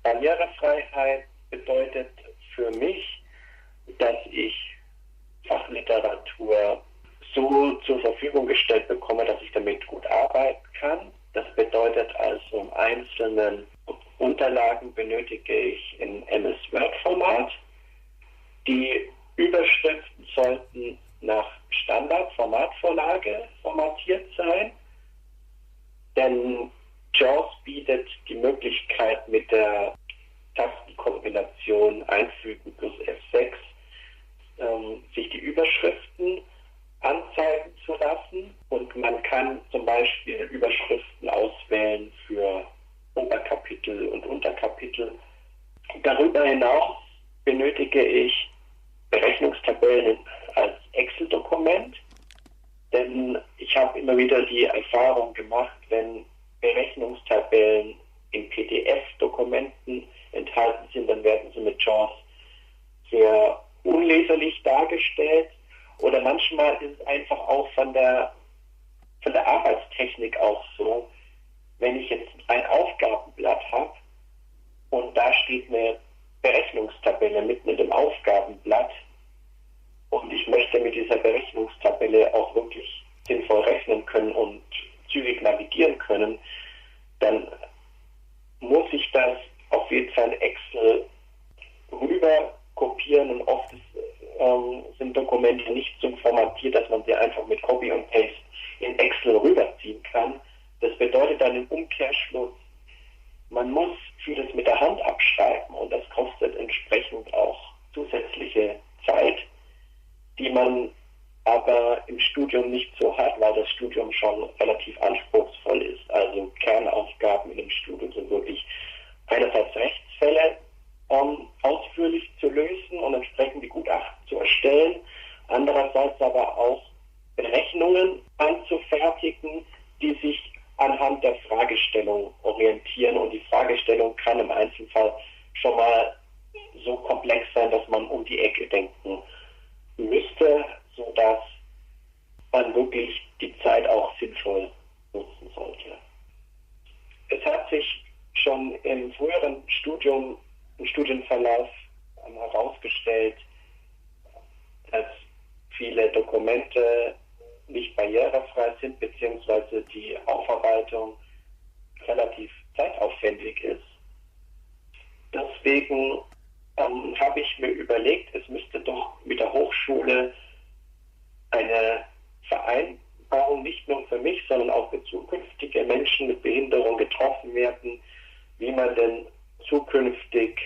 Barrierefreiheit bedeutet für mich, dass ich Fachliteratur so zur Verfügung gestellt bekomme, dass ich damit gut arbeiten kann. Das bedeutet also, im Einzelnen Unterlagen benötige ich in MS Word-Format. Die Überschriften sollten nach Standard-Formatvorlage formatiert sein, denn JAWS bietet die Möglichkeit, mit der Tastenkombination einfügen plus F6 sich die Überschriften anzeigen zu lassen, und man kann zum Beispiel Überschriften auswählen für Oberkapitel und Unterkapitel. Darüber hinaus benötige ich Berechnungstabellen als Excel-Dokument, denn ich habe immer wieder die Erfahrung gemacht, wenn Berechnungstabellen in PDF-Dokumenten enthalten sind, dann werden sie mit JAWS sehr unleserlich dargestellt, oder manchmal ist es einfach auch von der Arbeitstechnik auch so, wenn ich jetzt ein Aufgabenblatt habe und da steht eine Berechnungstabelle mitten in dem Aufgabenblatt und ich möchte mit dieser Berechnungstabelle auch wirklich sinnvoll rechnen können und zügig navigieren können, dann muss ich das auf jeden Fall in Excel rüber kopieren, und oft sind Dokumente nicht so formatiert, dass man sie einfach mit Copy und Paste in Excel rüberziehen kann. Das bedeutet dann im Umkehrschluss, man muss vieles mit der Hand abschreiben, und das kostet entsprechend auch zusätzliche Zeit, die man aber im Studium nicht so hat, weil das Studium schon relativ anspruchsvoll ist. Also Kernaufgaben in dem Studium sind wirklich einerseits Rechtsfälle ausführlich zu lösen und entsprechend die Gutachten zu erstellen, andererseits aber auch Berechnungen anzufertigen, die sich anhand der Fragestellung orientieren, und die Fragestellung kann im Einzelfall schon mal so komplex sein, dass man um die Ecke denken müsste, sodass man wirklich die Zeit auch sinnvoll nutzen sollte. Es hat sich schon im früheren Studienverlauf herausgestellt, dass viele Dokumente nicht barrierefrei sind, beziehungsweise die Aufarbeitung relativ zeitaufwendig ist. Deswegen habe ich mir überlegt, es müsste doch mit der Hochschule eine Vereinbarung nicht nur für mich, sondern auch für zukünftige Menschen mit Behinderung getroffen werden, wie man denn zukünftig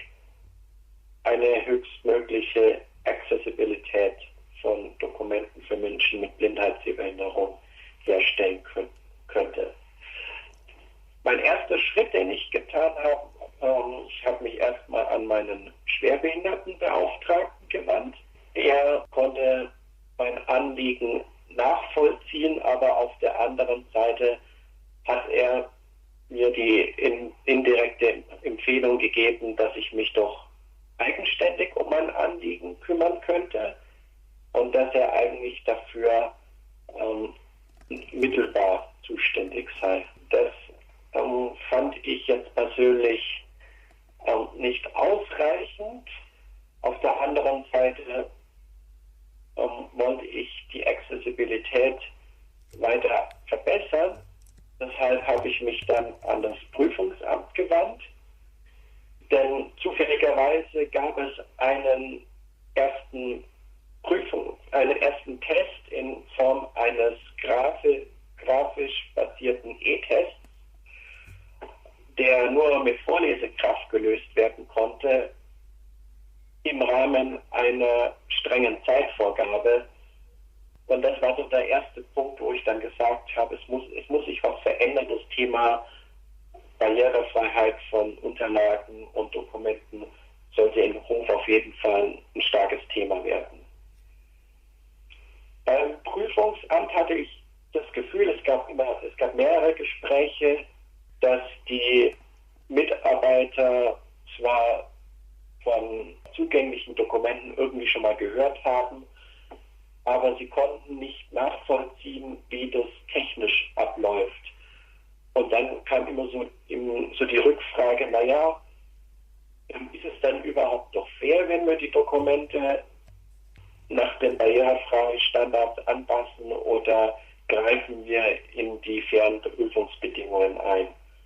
eine höchstmögliche Accessibilität von Dokumenten für Menschen mit Blindheit-Sehbehinderung herstellen könnte. Mein erster Schritt, den ich getan habe, ich habe mich erstmal an meinen Schwerbehindertenbeauftragten gewandt. Er konnte mein Anliegen nachvollziehen, aber auf der anderen Seite hat er mir die indirekte Empfehlung gegeben, dass ich mich doch eigenständig um mein Anliegen kümmern könnte und dass er eigentlich dafür mittelbar zuständig sei. Das fand ich jetzt persönlich nicht ausreichend. Auf der anderen Seite wollte ich die Accessibilität weiter verbessern. Deshalb habe ich mich dann an das Prüfungsamt gewandt, denn zufälligerweise gab es einen ersten Test in Form eines grafisch basierten E-Tests, der nur mit Vorlesekraft gelöst werden konnte, im Rahmen einer strengen Zeitvorgabe. Und das war so der erste Punkt, wo ich dann gesagt habe, es muss sich was verändern. Das Thema Barrierefreiheit von Unterlagen und Dokumenten sollte in Hof auf jeden Fall ein starkes Thema werden. Beim Prüfungsamt hatte ich das Gefühl, es gab mehrere Gespräche, dass die Mitarbeiter zwar von zugänglichen Dokumenten irgendwie schon mal gehört haben, aber sie konnten nicht nachvollziehen, wie das technisch abläuft. Und dann kam immer so die Rückfrage, naja, Ist es dann überhaupt noch fair, wenn wir die Dokumente nach den barrierefreien Standards anpassen oder greifen wir in die fairen Prüfungsbedingungen ein?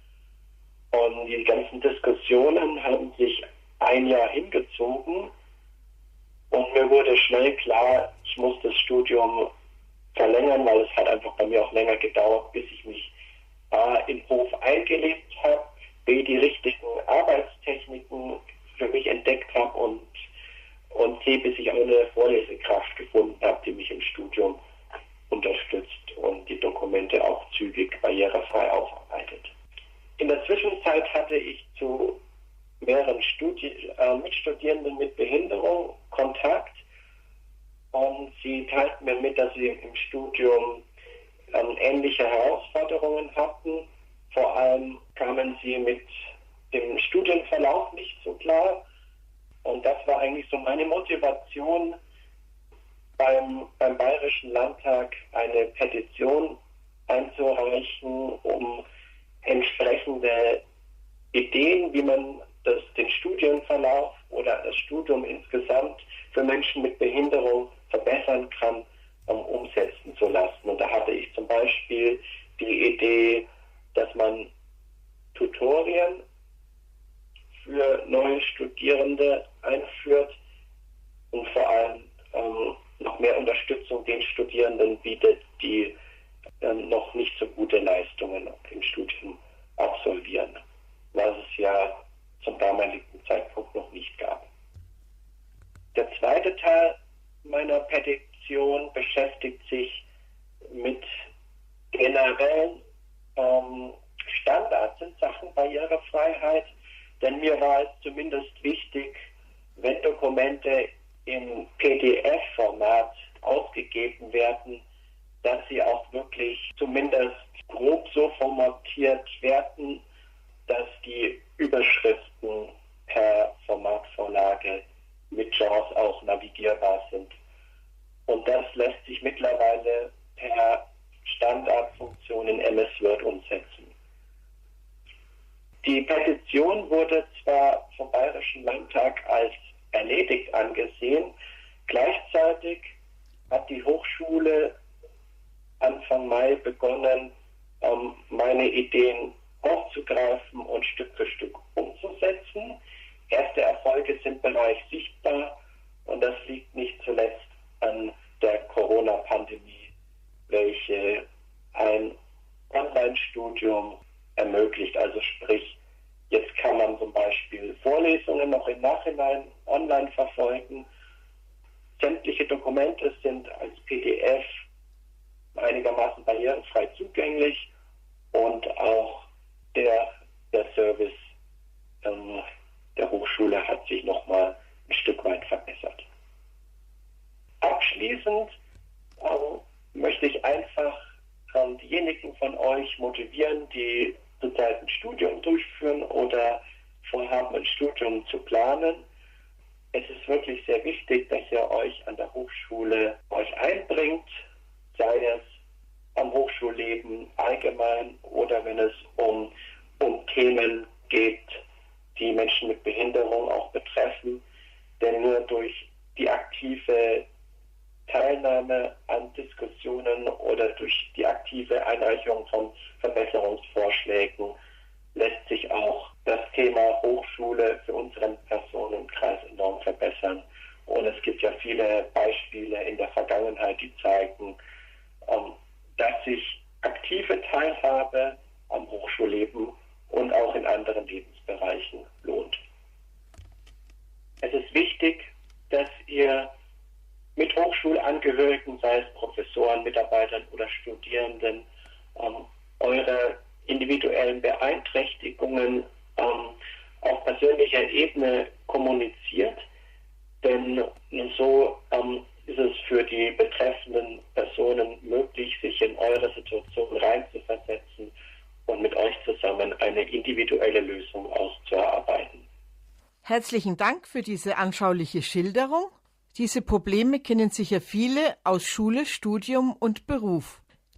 Und die ganzen Diskussionen haben sich ein Jahr hingezogen und mir wurde schnell klar, ich muss das Studium verlängern, weil es hat einfach bei mir auch länger gedauert, bis ich mich A, in Hof eingelebt habe, B, die richtigen Arbeitstechniken für mich entdeckt habe und C, bis ich auch eine Vorlesekraft gefunden habe, die mich im Studium unterstützt und die Dokumente auch zügig barrierefrei aufarbeitet. In der Zwischenzeit hatte ich zu mehreren Mitstudierenden mit Behinderung Kontakt und sie teilten mir mit, dass sie im Studium ähnliche Herausforderungen hatten. Vor allem kamen sie mit dem Studienverlauf nicht so klar und das war eigentlich so meine Motivation, beim Bayerischen Landtag eine Petition einzureichen, um entsprechende Ideen, wie man den Studienverlauf oder das Studium insgesamt für Menschen mit Behinderung verbessern kann, umsetzen zu lassen. Und da hatte ich zum Beispiel die Idee, dass man Tutorien für neue Studierende einführt und vor allem noch mehr Unterstützung den Studierenden bietet, die noch nicht so gute Leistungen im Studium absolvieren, was es ja zum damaligen Zeitpunkt noch nicht gab. Der zweite Teil meiner Petition beschäftigt sich mit generellen Standards in Sachen Barrierefreiheit, denn mir war es zumindest wichtig, wenn Dokumente im PDF-Format ausgegeben werden, dass sie auch wirklich zumindest grob so formatiert werden, dass die Überschriften per Formatvorlage mit JAWS auch navigierbar sind. Und das lässt sich mittlerweile per Standardfunktion in MS Word umsetzen. Die Petition wurde zwar vom Bayerischen Landtag als erledigt angesehen, gleichzeitig hat die Hochschule Anfang Mai begonnen, meine Ideen aufzugreifen und Stück für Stück umzusetzen. Erste Erfolge sind bereits sichtbar und das liegt nicht zuletzt an der Corona-Pandemie, welche ein Online-Studium ermöglicht. Also sprich, jetzt kann man zum Beispiel Vorlesungen noch im Nachhinein online verfolgen. Sämtliche Dokumente sind als PDF einigermaßen barrierefrei zugänglich und auch der Service der Hochschule hat sich nochmal ein Stück weit verbessert. Abschließend möchte ich einfach diejenigen von euch motivieren, die zurzeit ein Studium durchführen oder vorhaben, ein Studium zu planen. Es ist wirklich sehr wichtig, dass ihr euch an der Hochschule einbringt, sei es am Hochschulleben allgemein oder wenn es um Themen geht, die Menschen mit Behinderung auch betreffen. Denn nur durch die aktive Teilnahme an Diskussionen oder durch die aktive Einreichung von Verbesserungsvorschlägen lässt sich auch das Thema Hochschule für unseren Personenkreis enorm verbessern. Und es gibt ja viele Beispiele in der Vergangenheit, die zeigen, dass sich aktive Teilhabe am Hochschulleben und auch in anderen Lebensbereichen lohnt. Es ist wichtig, dass ihr mit Hochschulangehörigen, sei es Professoren, Mitarbeitern oder Studierenden, eure individuellen Beeinträchtigungen auf persönlicher Ebene kommuniziert, denn so ist es für die betreffenden Personen möglich, sich in eure Situation reinzuversetzen und mit euch zusammen eine individuelle Lösung auszuarbeiten. Herzlichen Dank für diese anschauliche Schilderung. Diese Probleme kennen sicher viele aus Schule, Studium und Beruf.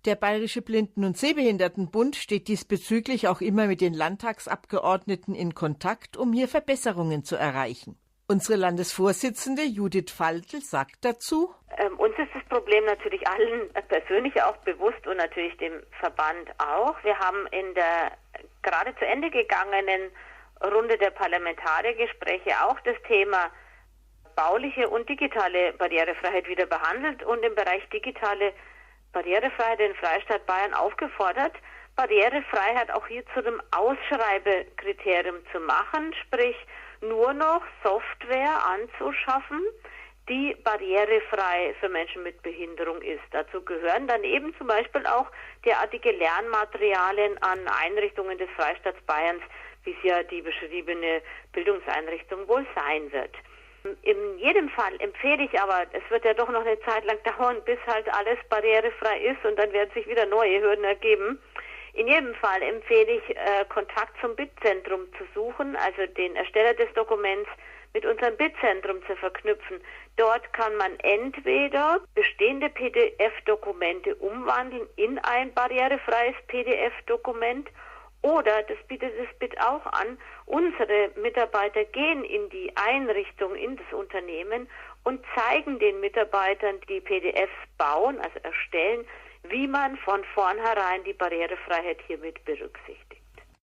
Der Bayerische Blinden- und Sehbehindertenbund steht diesbezüglich auch immer mit den Landtagsabgeordneten in Kontakt, um hier Verbesserungen zu erreichen. Unsere Landesvorsitzende Judith Faltl sagt dazu: Uns ist das Problem natürlich allen persönlich auch bewusst und natürlich dem Verband auch. Wir haben in der gerade zu Ende gegangenen Runde der Parlamentariergespräche auch das Thema bauliche und digitale Barrierefreiheit wieder behandelt und im Bereich digitale Barrierefreiheit den Freistaat Bayern aufgefordert, Barrierefreiheit auch hier zu einem Ausschreibekriterium zu machen, sprich nur noch Software anzuschaffen, die barrierefrei für Menschen mit Behinderung ist. Dazu gehören dann eben zum Beispiel auch derartige Lernmaterialien an Einrichtungen des Freistaats Bayerns, wie es ja die beschriebene Bildungseinrichtung wohl sein wird. In jedem Fall empfehle ich aber, es wird ja doch noch eine Zeit lang dauern, bis halt alles barrierefrei ist und dann werden sich wieder neue Hürden ergeben. In jedem Fall empfehle ich, Kontakt zum BIT-Zentrum zu suchen, also den Ersteller des Dokuments mit unserem BIT-Zentrum zu verknüpfen. Dort kann man entweder bestehende PDF-Dokumente umwandeln in ein barrierefreies PDF-Dokument, oder, das bietet das BIT auch an, unsere Mitarbeiter gehen in die Einrichtung, in das Unternehmen und zeigen den Mitarbeitern, die PDFs bauen, also erstellen, wie man von vornherein die Barrierefreiheit hiermit berücksichtigt.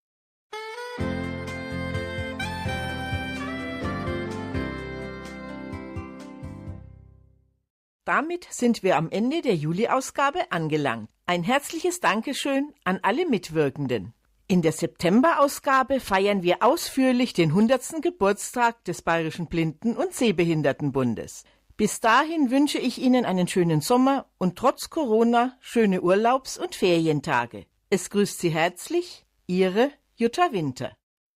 Damit sind wir am Ende der Juli-Ausgabe angelangt. Ein herzliches Dankeschön an alle Mitwirkenden. In der September-Ausgabe feiern wir ausführlich den 100. Geburtstag des Bayerischen Blinden- und Sehbehindertenbundes. Bis dahin wünsche ich Ihnen einen schönen Sommer und trotz Corona schöne Urlaubs- und Ferientage. Es grüßt Sie herzlich, Ihre Jutta Winter.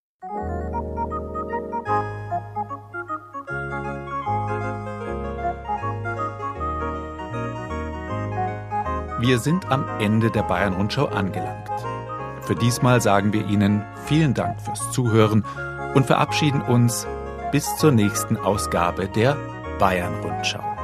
Wir sind am Ende der Bayern-Rundschau angelangt. Für diesmal sagen wir Ihnen vielen Dank fürs Zuhören und verabschieden uns bis zur nächsten Ausgabe der Bayern-Rundschau.